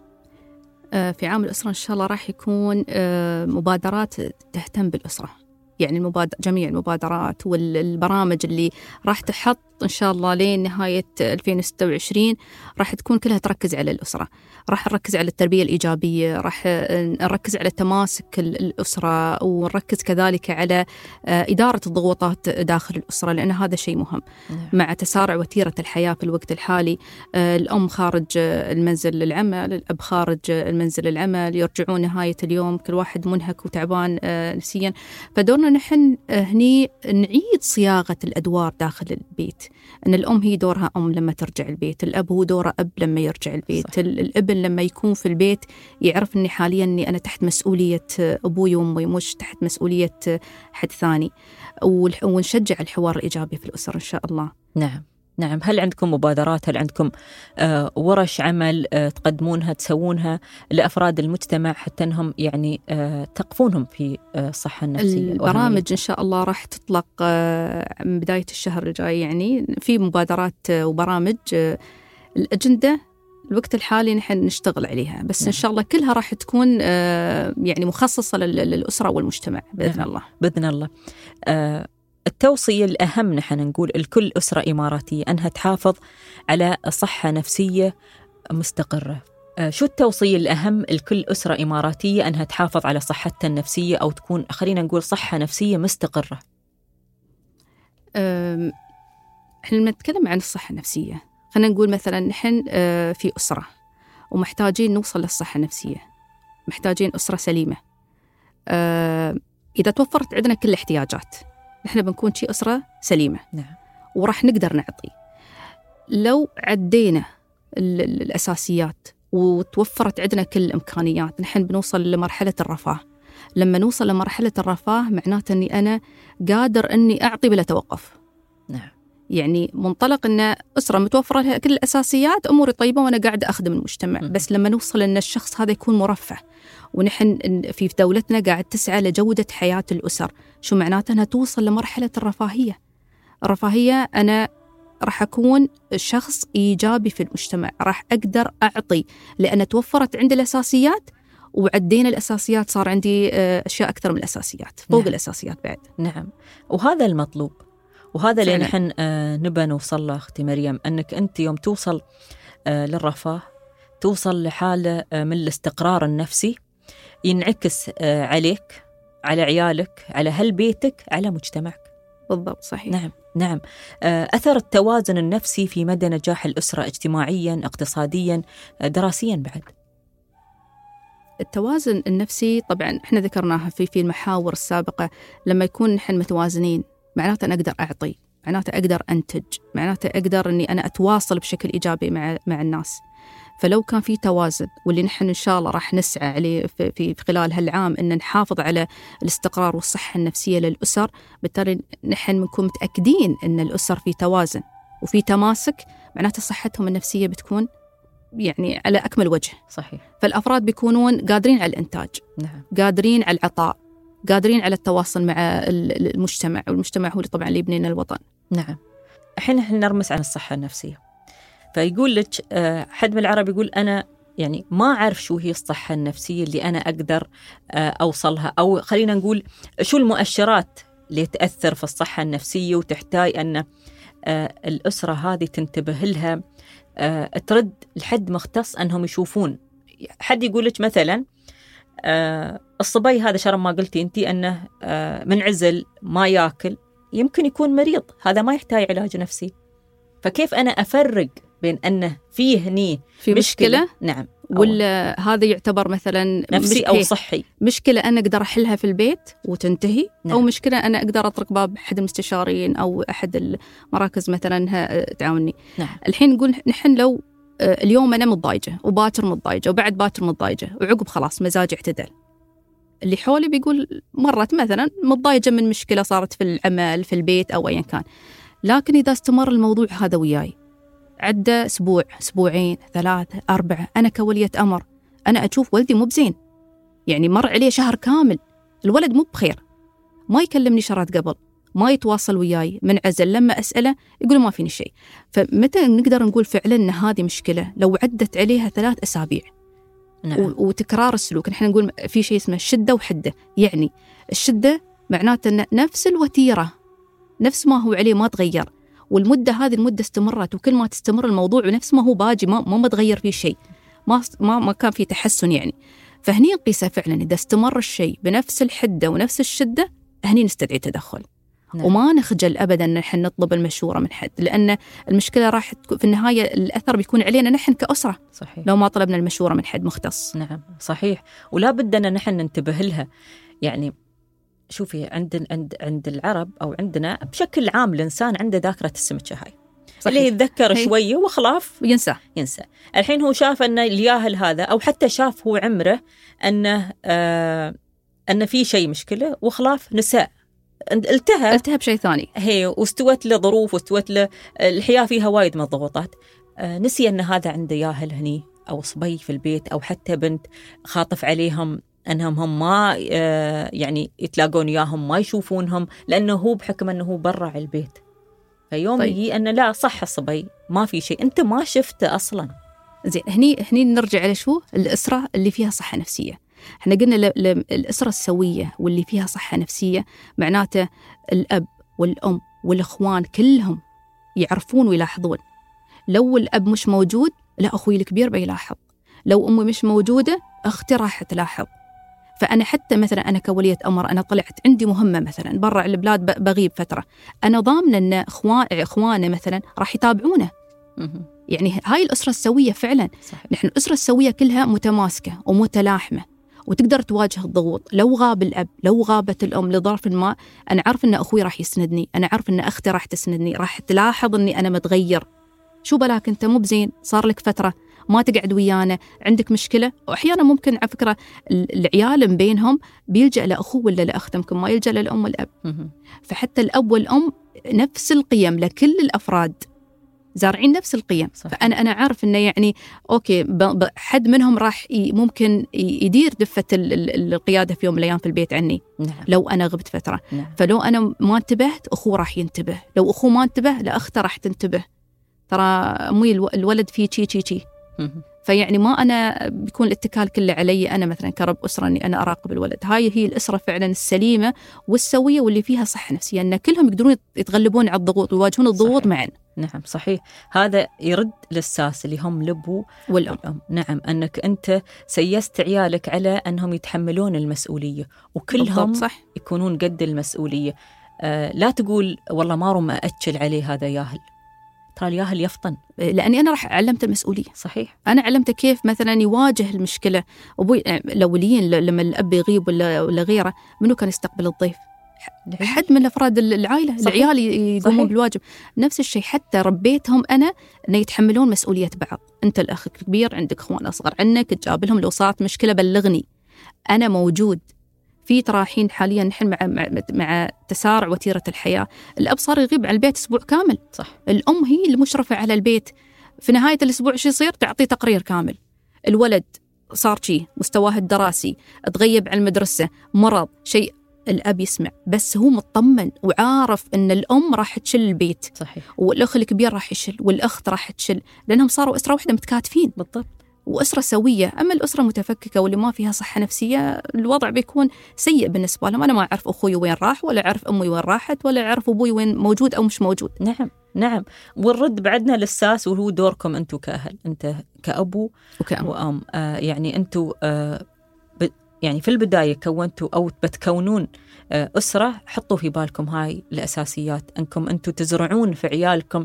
في عام الأسرة إن شاء الله راح يكون مبادرات تهتم بالأسرة، يعني المبادر جميع المبادرات والبرامج اللي راح تحط إن شاء الله لين نهاية ألفين وستة وعشرين راح تكون كلها تركز على الأسرة. راح نركز على التربية الإيجابية، راح نركز على تماسك الأسرة، ونركز كذلك على إدارة الضغوطات داخل الأسرة، لأن هذا شيء مهم. مع تسارع وتيرة الحياة في الوقت الحالي، الأم خارج المنزل للعمل، الأب خارج المنزل للعمل، يرجعون نهاية اليوم كل واحد منهك وتعبان نفسيا. فدورنا نحن هني نعيد صياغة الأدوار داخل البيت، أن الأم هي دورها أم لما ترجع البيت، الأب هو دوره أب لما يرجع البيت. صح. الابن لما يكون في البيت يعرف أني حاليا أني أنا تحت مسؤولية أبوي وأمي مش تحت مسؤولية حد ثاني، ونشجع الحوار الإيجابي في الأسرة إن شاء الله. نعم نعم. هل عندكم مبادرات، هل عندكم آه ورش عمل آه تقدمونها تسوونها لأفراد المجتمع حتى أنهم يعني آه تقفونهم في آه الصحة النفسية؟ البرامج إن شاء الله راح تطلق آه من بداية الشهر الجاي، يعني في مبادرات آه وبرامج آه الأجندة الوقت الحالي نحن نشتغل عليها، بس نعم. إن شاء الله كلها راح تكون آه يعني مخصصة للأسرة والمجتمع بإذن نعم. الله بإذن الله. آه التوصية الأهم نحن نقول لكل أسرة إماراتية أنها تحافظ على صحة نفسية مستقرة. شو التوصية الأهم لكل أسرة إماراتية أنها تحافظ على صحتها النفسية أو تكون خلينا نقول صحة نفسية مستقرة؟ إحنا لما نتكلم عن الصحة النفسية خلينا نقول مثلا نحن في أسرة ومحتاجين نوصل للصحة النفسية، محتاجين أسرة سليمة. إذا توفرت عندنا كل الاحتياجات نحن بنكون شيء أسرة سليمة. نعم. وراح نقدر نعطي لو عدينا الأساسيات وتوفرت عندنا كل الإمكانيات، نحن بنوصل لمرحلة الرفاه. لما نوصل لمرحلة الرفاه معناته أني أنا قادر أني أعطي بلا توقف. نعم. يعني منطلق أن أسرة متوفرة لها كل الأساسيات، أموري طيبة وأنا قاعد أخدم المجتمع. م. بس لما نوصل أن الشخص هذا يكون مرفه، ونحن في دولتنا قاعد تسعى لجودة حياة الأسر، شو معناته أنها توصل لمرحلة الرفاهية. الرفاهية أنا راح أكون شخص إيجابي في المجتمع، راح أقدر أعطي لأن توفرت عندي الأساسيات، وعدينا الأساسيات صار عندي أشياء أكثر من الأساسيات فوق. نعم. الأساسيات بعد. نعم. وهذا المطلوب، وهذا اللي نحن آه نبى نوصل له أختي مريم، أنك أنت يوم توصل آه للرفاه توصل لحالة آه من الاستقرار النفسي ينعكس آه عليك، على عيالك، على هل بيتك، على مجتمعك. بالضبط صحيح. نعم نعم. آه أثر التوازن النفسي في مدى نجاح الأسرة اجتماعيا، اقتصاديا، آه دراسيا بعد. التوازن النفسي طبعا احنا ذكرناها في في المحاور السابقة. لما يكون نحن متوازنين معناته أنا أقدر أعطي، معناته أقدر أنتج، معناته أقدر أني أنا أتواصل بشكل إيجابي مع مع الناس. فلو كان في توازن، واللي نحن إن شاء الله راح نسعى عليه في, في خلال هالعام، أن نحافظ على الاستقرار والصحة النفسية للأسر، بالتالي نحن بنكون متأكدين أن الأسر في توازن وفي تماسك، معناته صحتهم النفسية بتكون يعني على أكمل وجه. صحيح. فالأفراد بيكونون قادرين على الإنتاج. نعم. قادرين على العطاء، قادرين على التواصل مع المجتمع، والمجتمع هو اللي طبعا اللي يبني لنا الوطن. نعم. الحين نحن نرمس عن الصحة النفسية، فيقول لك حد من العرب يقول أنا يعني ما أعرف شو هي الصحة النفسية اللي أنا أقدر أوصلها، أو خلينا نقول شو المؤشرات اللي تأثر في الصحة النفسية وتحتاج أن الأسرة هذه تنتبه لها، ترد لحد مختص أنهم يشوفون. حد يقول لك مثلا الصبي هذا شرم ما قلتي أنتي أنه منعزل ما يأكل، يمكن يكون مريض، هذا ما يحتاج علاج نفسي. فكيف أنا أفرق بين أنه فيه هني في مشكلة, مشكلة نعم ولا هذا يعتبر مثلا نفسي أو صحي، مشكلة أنا أقدر أحلها في البيت وتنتهي، نعم. أو مشكلة أنا أقدر أطرق باب أحد المستشارين أو أحد المراكز مثلا تعاوني. نعم. الحين نقول نحن لو اليوم أنا متضايجة وباكر متضايجة وبعد باكر متضايجة وعقب خلاص مزاجي اعتدل، اللي حولي بيقول مرت مثلا متضايجة من مشكلة صارت في العمل في البيت أو أيا كان، لكن إذا استمر الموضوع هذا وياي عدى أسبوع أسبوعين ثلاثة أربعة، أنا كولية أمر أنا أشوف ولدي مو بزين، يعني مر عليه شهر كامل الولد مو بخير، ما يكلمني شرات قبل، ما يتواصل وياي، منعزل، لما أسأله يقول ما فيني شيء. فمتى نقدر نقول فعلا أن هذه مشكلة لو عدت عليها ثلاث أسابيع؟ نعم. وتكرار السلوك، نحن نقول في شيء اسمه شدة وحدة، يعني الشدة معناته أن نفس الوتيرة نفس ما هو عليه ما تغير، والمدة هذه المدة استمرت، وكل ما تستمر الموضوع ونفس ما هو باجي ما ما متغير فيه شيء، ما ما ما كان فيه تحسن يعني. فهني نقيسها فعلا إذا استمر الشيء بنفس الحدة ونفس الشدة، هني نستدعي تدخل. نعم. وما نخجل أبدا نحن نطلب المشورة من حد، لأن المشكلة راح في النهاية الأثر بيكون علينا نحن كأسرة. صحيح. لو ما طلبنا المشورة من حد مختص. نعم صحيح، ولا بدنا نحن ننتبه لها. يعني شوفي عند عند عند العرب أو عندنا بشكل عام الإنسان عنده ذاكرة السمكة هاي. صحيح. اللي يتذكر هي. شوية وخلاف ينسى ينسى. الحين هو شاف أن الياهل هذا، أو حتى شاف هو عمره أنه آه أن في شيء مشكلة وخلاف نسى، التهى التهى بشيء ثاني، هي واستوت له ظروف واستوت له الحياة فيها وايد من الضغوطات، آه نسي أن هذا عنده ياهل هني أو صبي في البيت أو حتى بنت خاطف عليهم أنهم هم ما آه يعني يتلاقون إياهم ما يشوفونهم، لأنه هو بحكم أنه هو برع البيت. فيوم طيب. يجي أنه لا صح الصبي ما في شيء أنت ما شفته أصلا. زين هني هني نرجع على شو الأسرة اللي فيها صحة نفسية. احنا قلنا الأسرة السوية واللي فيها صحة نفسية معناته الأب والأم والإخوان كلهم يعرفون ويلاحظون. لو الأب مش موجود لا أخوي الكبير بيلاحظ، لو أمي مش موجودة أختي راح تلاحظ. فأنا حتى مثلا أنا كولية أمر أنا طلعت عندي مهمة مثلا برا البلاد بغيب فترة، أنا ضامنة أن إخوان إخواني مثلا راح يتابعونه. يعني هاي الأسرة السوية فعلا. صحيح. نحن الأسرة السوية كلها متماسكة ومتلاحمة وتقدر تواجه الضغوط. لو غاب الأب لو غابت الأم لظرف ما، أنا عارف أن أخوي راح يسندني، أنا عارف أن أختي راح تسندني، راح تلاحظ أني أنا متغير. شو بلاك أنت مو بزين، صار لك فترة ما تقعد ويانا، عندك مشكلة. وأحيانا ممكن على فكرة العيال بينهم بيلجأ لأخوه ولا لأخته، ممكن ما يلجأ للأم والأب. فحتى الأب والأم نفس القيم لكل الأفراد، زارعين نفس القيم. صحيح. فأنا أنا عارف إنه يعني أوكي حد منهم راح ممكن يدير دفة القيادة في يوم من الأيام في البيت عني. نعم. لو أنا غبت فترة. نعم. فلو أنا ما انتبهت أخوه راح ينتبه، لو أخوه ما انتبه لأخته راح تنتبه. ترى أمي الولد فيه شي شي شي. فيعني ما أنا بيكون الاتكال كله علي أنا مثلا كرب أسرة أني أنا أراقب الولد. هاي هي الأسرة فعلا السليمة والسوية واللي فيها صحة نفسية، أن كلهم يقدرون يتغلبون على الضغوط ويواجهون الضغوط معا. نعم صحيح. هذا يرد للساس اللي هم الأبو والأم. والأم. نعم أنك أنت سيست عيالك على أنهم يتحملون المسؤولية وكلهم صح. يكونون قد المسؤولية. آه لا تقول والله ما رم أتشل عليه هذا ياهل، ترى الياهل يفطن، لأني أنا راح علمته المسؤولية. صحيح. أنا علمته كيف مثلا يواجه المشكلة. أبوي الأوليين لما الأب يغيب ولا ولا غيره منو كان يستقبل الضيف؟ حد من أفراد العائلة. صحيح. العيال يقومون بالواجب. نفس الشيء حتى ربيتهم أنا أن يتحملون مسؤولية بعض. أنت الأخ الكبير عندك أخوان أصغر عنك، تجاب لهم لو صارت مشكلة بلغني، أنا موجود. في ترى الحين حاليا نحن مع, مع مع تسارع وتيرة الحياة، الأب صار يغيب عن البيت أسبوع كامل. صح. الأم هي المشرفة على البيت، في نهاية الأسبوع شو يصير؟ تعطي تقرير كامل. الولد صار شيء مستواه الدراسي، تغيب عن المدرسة، مرض، شيء، الأب يسمع بس هو مطمن وعارف أن الأم راح تشل البيت. صحيح. والأخ الكبير راح يشل والأخت راح تشل، لأنهم صاروا أسرة واحدة متكاتفين. بالضبط. وأسرة سوية. أما الأسرة متفككة واللي ما فيها صحة نفسية الوضع بيكون سيء بالنسبة لهم. أنا ما أعرف أخوي وين راح، ولا أعرف أمي وين راحت، ولا أعرف أبوي وين موجود أو مش موجود. نعم نعم. والرد بعدنا للساس، وهو دوركم أنتوا كأهل، أنت كأبو وكأم وأم. آه يعني أنتوا آه يعني في البداية كونتوا أو بتكونون أسرة، حطوا في بالكم هاي الأساسيات، أنكم أنتوا تزرعون في عيالكم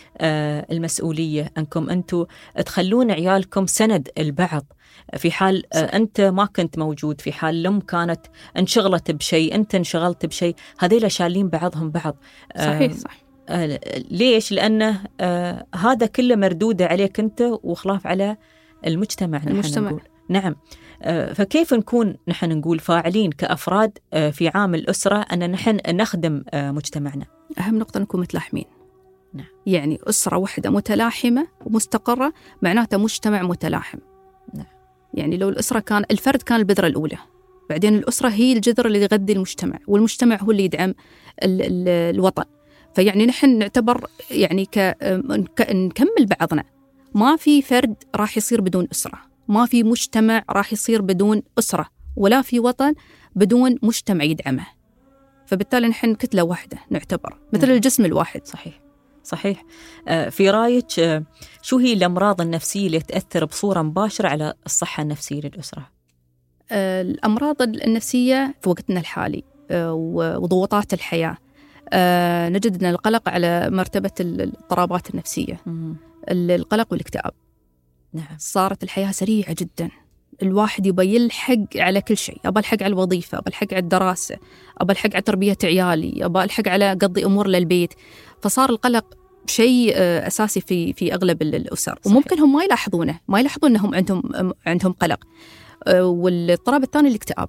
المسؤولية، أنكم أنتوا تخلون عيالكم سند البعض في حال أنت ما كنت موجود، في حال لم كانت انشغلت بشيء أنت انشغلت بشيء، هذيلا شالين بعضهم بعض. صحيح صح. آه ليش؟ لأنه آه هذا كله مردودة عليك أنت وخلاف على المجتمع. المجتمع نقول. نعم. آه فكيف نكون نحن نقول فاعلين كأفراد آه في عام الأسرة أن نحن نخدم آه مجتمعنا؟ أهم نقطة نكون متلاحمين. نعم. يعني أسرة واحدة متلاحمة ومستقرة معناته مجتمع متلاحم. نعم. يعني لو الأسرة كان الفرد كان البذرة الأولى، بعدين الأسرة هي الجذر اللي يغذي المجتمع، والمجتمع هو اللي يدعم ال ال الوطن. فيعني نحن نعتبر يعني ك... نكمل بعضنا. ما في فرد راح يصير بدون أسرة، ما في مجتمع راح يصير بدون أسرة، ولا في وطن بدون مجتمع يدعمه. فبالتالي نحن كتلة واحدة نعتبر مثل الجسم الواحد. صحيح صحيح. في رأيك شو هي الأمراض النفسية اللي تأثر بصورة مباشرة على الصحة النفسية للأسرة؟ الأمراض النفسية في وقتنا الحالي وضغوطات الحياة، أه نجد أن القلق على مرتبة الاضطرابات النفسية. مم. القلق والاكتئاب. نعم. صارت الحياة سريعة جدا، الواحد يبى يلحق على كل شيء، أبى ألحق على الوظيفة، أبى ألحق على الدراسة، أبى ألحق على تربية عيالي، أبى ألحق على قضي أمور للبيت. فصار القلق شيء أساسي في في أغلب الأسر. صحيح. وممكن هم ما يلاحظونه ما يلاحظون أنهم عندهم عندهم قلق. والاضطراب الثاني الاكتئاب.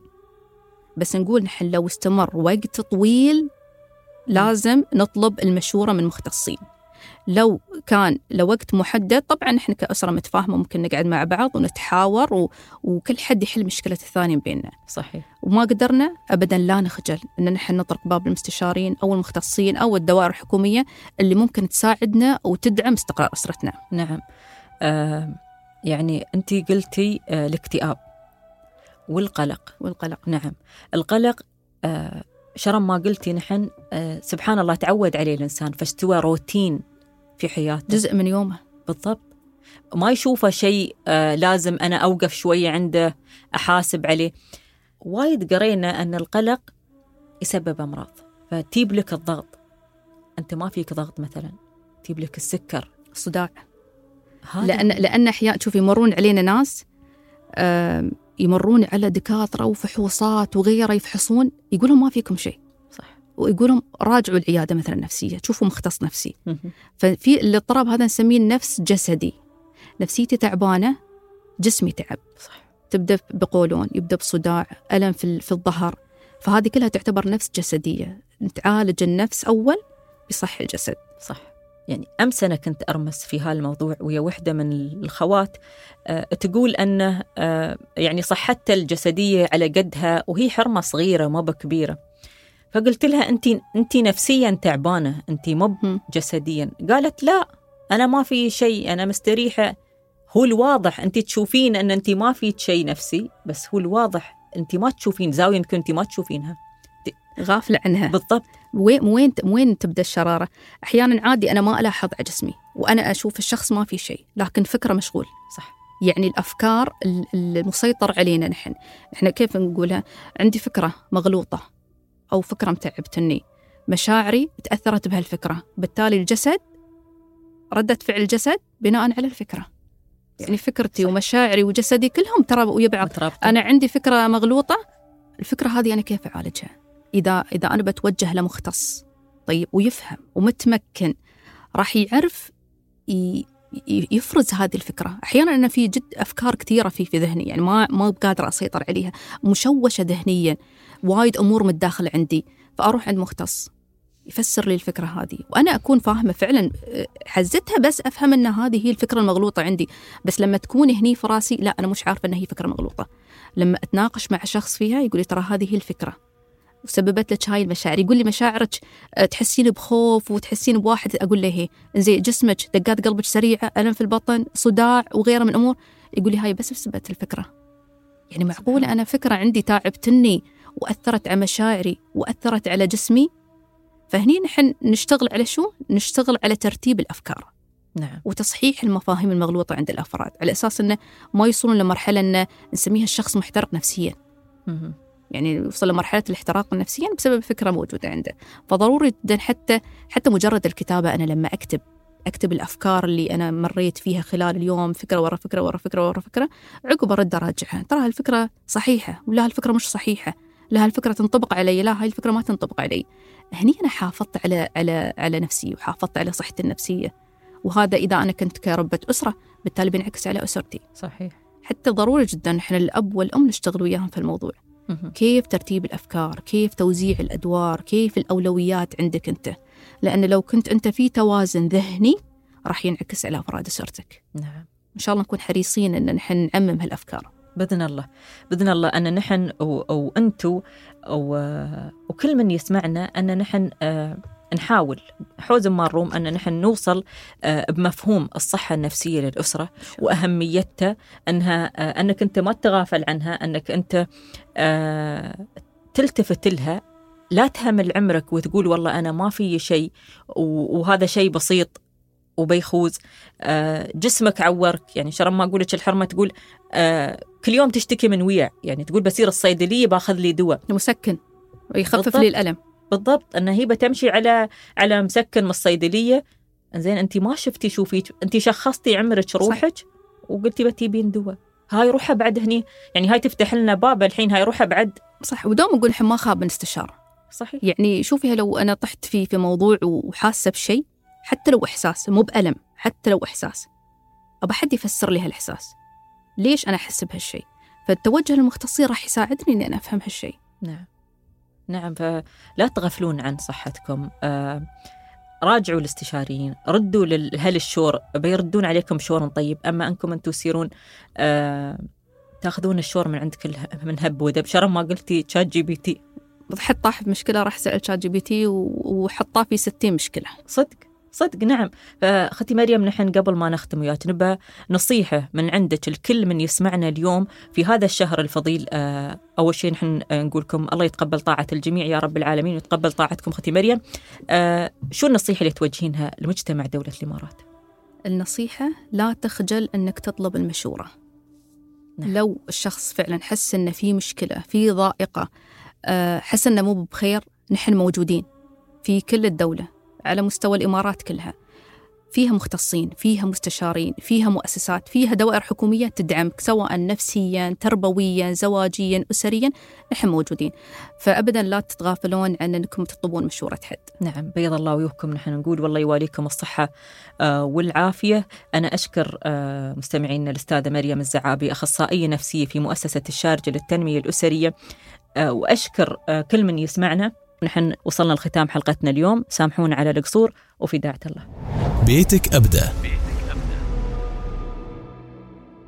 بس نقول نحن لو استمر وقت طويل لازم نطلب المشورة من مختصين. لو كان لوقت محدد طبعا نحن كأسرة متفاهمة ممكن نقعد مع بعض ونتحاور و... وكل حد يحل مشكلة الثاني بيننا. صحيح. وما قدرنا أبدا لا نخجل أن نحن نطرق باب المستشارين أو المختصين أو الدوائر الحكومية اللي ممكن تساعدنا وتدعم استقرار أسرتنا. نعم. آه يعني أنت قلتي آه الاكتئاب والقلق. والقلق نعم. القلق آه شرم ما قلتي نحن آه سبحان الله تعود عليه الإنسان فاستوى روتين في حياته، جزء من يومه. بالضبط. ما يشوفه شيء آه لازم أنا أوقف شوية عنده أحاسب عليه. وايد قرينا أن القلق يسبب أمراض، فتيب لك الضغط، أنت ما فيك ضغط مثلا، تيب لك السكر، الصداع. لأن لأن أحيانا تشوفي يمرون علينا ناس آه يمرون على دكاترة وفحوصات وغيره يفحصون يقولون ما فيكم شيء. صح. ويقولون راجعوا العيادة مثلا نفسية، تشوفوا مختص نفسي. ففي الاضطراب هذا نسميه نفس جسدي، نفسيتي تعبانة جسمي تعب. صح. تبدأ بقولون، يبدأ بصداع، ألم في في الظهر. فهذه كلها تعتبر نفس جسدية، نتعالج النفس أول بصح الجسد. صح. يعني أمس أنا كنت أرمس في هالموضوع ويا وحدة من الخوات أه تقول أنه أه يعني صحتها الجسدية على قدها وهي حرمة صغيرة ما بكبيرة. فقلت لها أنت أنت نفسيا تعبانة، أنت مو جسديا. قالت لا أنا ما في شيء، أنا مستريحة. هو الواضح أنت تشوفين أن أنت ما في شيء نفسي، بس هو الواضح أنت ما تشوفين زاوية أنك أنت ما تشوفينها، غافلة عنها. بالضبط. وين وين وين تبدأ الشرارة؟ أحيانا عادي أنا ما ألاحظ على جسمي وأنا أشوف الشخص ما في شيء، لكن فكرة مشغول. صح. يعني الأفكار المسيطر علينا نحن إحنا كيف نقولها؟ عندي فكرة مغلوطة أو فكرة متعبتني، مشاعري تأثرت بهالفكرة، بالتالي الجسد ردة فعل الجسد بناء على الفكرة. يعني فكرتي صح. ومشاعري وجسدي كلهم ترى ويا بعض. أنا عندي فكرة مغلوطة، الفكرة هذه أنا كيف أعالجها؟ إذا إذا أنا بتوجه لمختص طيب ويفهم ومتمكن راح يعرف يفرز هذه الفكرة. أحيانا أنا في جد أفكار كثيرة في في ذهني، يعني ما ما قادرة أسيطر عليها، مشوشة ذهنيا، وايد أمور متداخلة عندي، فأروح عند مختص يفسر لي الفكرة هذه وأنا أكون فاهمة فعلا حزتها، بس أفهم أن هذه هي الفكرة المغلوطة عندي. بس لما تكون هني في راسي لا أنا مش عارفة أن هي فكرة مغلوطة. لما أتناقش مع شخص فيها يقول لي ترى هذه هي الفكرة وسببت لك هاي المشاعر. يقول لي مشاعرك تحسين بخوف وتحسين بواحد، أقول له هي زي جسمك دقات قلبك سريعة، ألم في البطن، صداع وغيره من أمور. يقول لي هاي بس بسبب الفكرة. يعني معقولة أنا فكرة عندي تعبتني وأثرت على مشاعري وأثرت على جسمي؟ فهني نحن نشتغل على شو؟ نشتغل على ترتيب الأفكار. نعم. وتصحيح المفاهيم المغلوطة عند الأفراد على أساس أنه ما يوصلون لمرحلة أن نسميها الشخص محترق نفسيا. يعني وصل لمرحلة الاحتراق النفسي بسبب فكرة موجودة عنده. فضروري جدا حتى حتى مجرد الكتابة، أنا لما أكتب أكتب الأفكار اللي أنا مريت فيها خلال اليوم، فكرة ورا فكرة ورا فكرة ورا فكرة، عقب أرد أراجعها، ترى هالفكرة صحيحة ولا هالفكرة مش صحيحة، لا هالفكرة تنطبق علي، لا هاي الفكرة ما تنطبق علي. هني أنا حافظت على على على نفسي وحافظت على صحتي النفسية، وهذا إذا أنا كنت كربة أسرة بالتالي بينعكس على أسرتي. صحيح. حتى ضروري جدا إحنا الأب والأم نشتغل وياهم في الموضوع. كيف ترتيب الأفكار، كيف توزيع الأدوار، كيف الأولويات عندك أنت، لأن لو كنت أنت في توازن ذهني راح ينعكس على أفراد أسرتك. نعم. إن شاء الله نكون حريصين أن نحن نعمم هالأفكار بإذن الله. بإذن الله أن نحن أو, أو أنتو أو وكل من يسمعنا أن نحن نحاول حوز ما نروم أن نحن نوصل بمفهوم الصحة النفسية للأسرة وأهميتها، أنها أنك أنت ما تغافل عنها، أنك أنت تلتفت لها، لا تهمل عمرك وتقول والله أنا ما في شيء وهذا شيء بسيط وبيخوز. جسمك عورك، يعني شرم ما أقولك الحرمة تقول كل يوم تشتكي من ويع، يعني تقول بسير الصيدلية باخذ لي دواء مسكن ويخفف لي الألم. بالضبط، أن هي بتمشي على على مسكن من الصيدلية. زين أنت ما شفتي شو فيك، أنت شخصتي عمرك روحك وقلتي بتجيبين دواء، هاي روحها بعد هني، يعني هاي تفتح لنا باب الحين، هاي روحها بعد. صح. ودوم نقول إحنا ما خاب من استشارة. صحيح. يعني شوفيها لو أنا طحت في في موضوع وحاسة بشيء، حتى لو إحساس مو بألم، حتى لو إحساس، أبى حد يفسر لي هالإحساس، ليش أنا أحس بهالشيء، فالتوجه للمختصين راح يساعدني إني أنا أفهم هالشيء. نعم نعم. فلا تغفلون عن صحتكم، آه راجعوا الاستشاريين، ردوا لهل الشور بيردون عليكم شور طيب. أما أنكم أنتوا تسيرون آه تأخذون الشور من عندك من هب ودب. شرم ما قلتي تشات جي بي تي، حط طاح في مشكلة راح سأل تشات جي بي تي وحطاه في ستين مشكلة. صدق صدق. نعم. فأختي مريم، نحن قبل ما نختم وياك نبى نصيحة من عندك الكل من يسمعنا اليوم في هذا الشهر الفضيل. أول شيء نحن نقولكم الله يتقبل طاعة الجميع يا رب العالمين ويتقبل طاعتكم أختي مريم. شو النصيحة اللي توجهينها لمجتمع دولة الإمارات؟ النصيحة لا تخجل أنك تطلب المشورة. نعم. لو الشخص فعلا حس أنه في مشكلة، في ضائقة، حس أنه مو بخير، نحن موجودين في كل الدولة على مستوى الإمارات كلها، فيها مختصين، فيها مستشارين، فيها مؤسسات، فيها دوائر حكومية تدعمك سواء نفسيا، تربويا، زواجيا، أسريا، نحن موجودين. فأبدا لا تتغافلون عن أنكم تطلبون مشورة حد. نعم. بيض الله وجوهكم. نحن نقول والله يواليكم الصحة والعافية. أنا أشكر مستمعينا الأستاذة مريم الزعابي، أخصائية نفسية في مؤسسة الشارجة للتنمية الأسرية، وأشكر كل من يسمعنا. نحن وصلنا لختام حلقتنا اليوم، سامحونا على القصور وفي داعة الله. بيتك أبدأ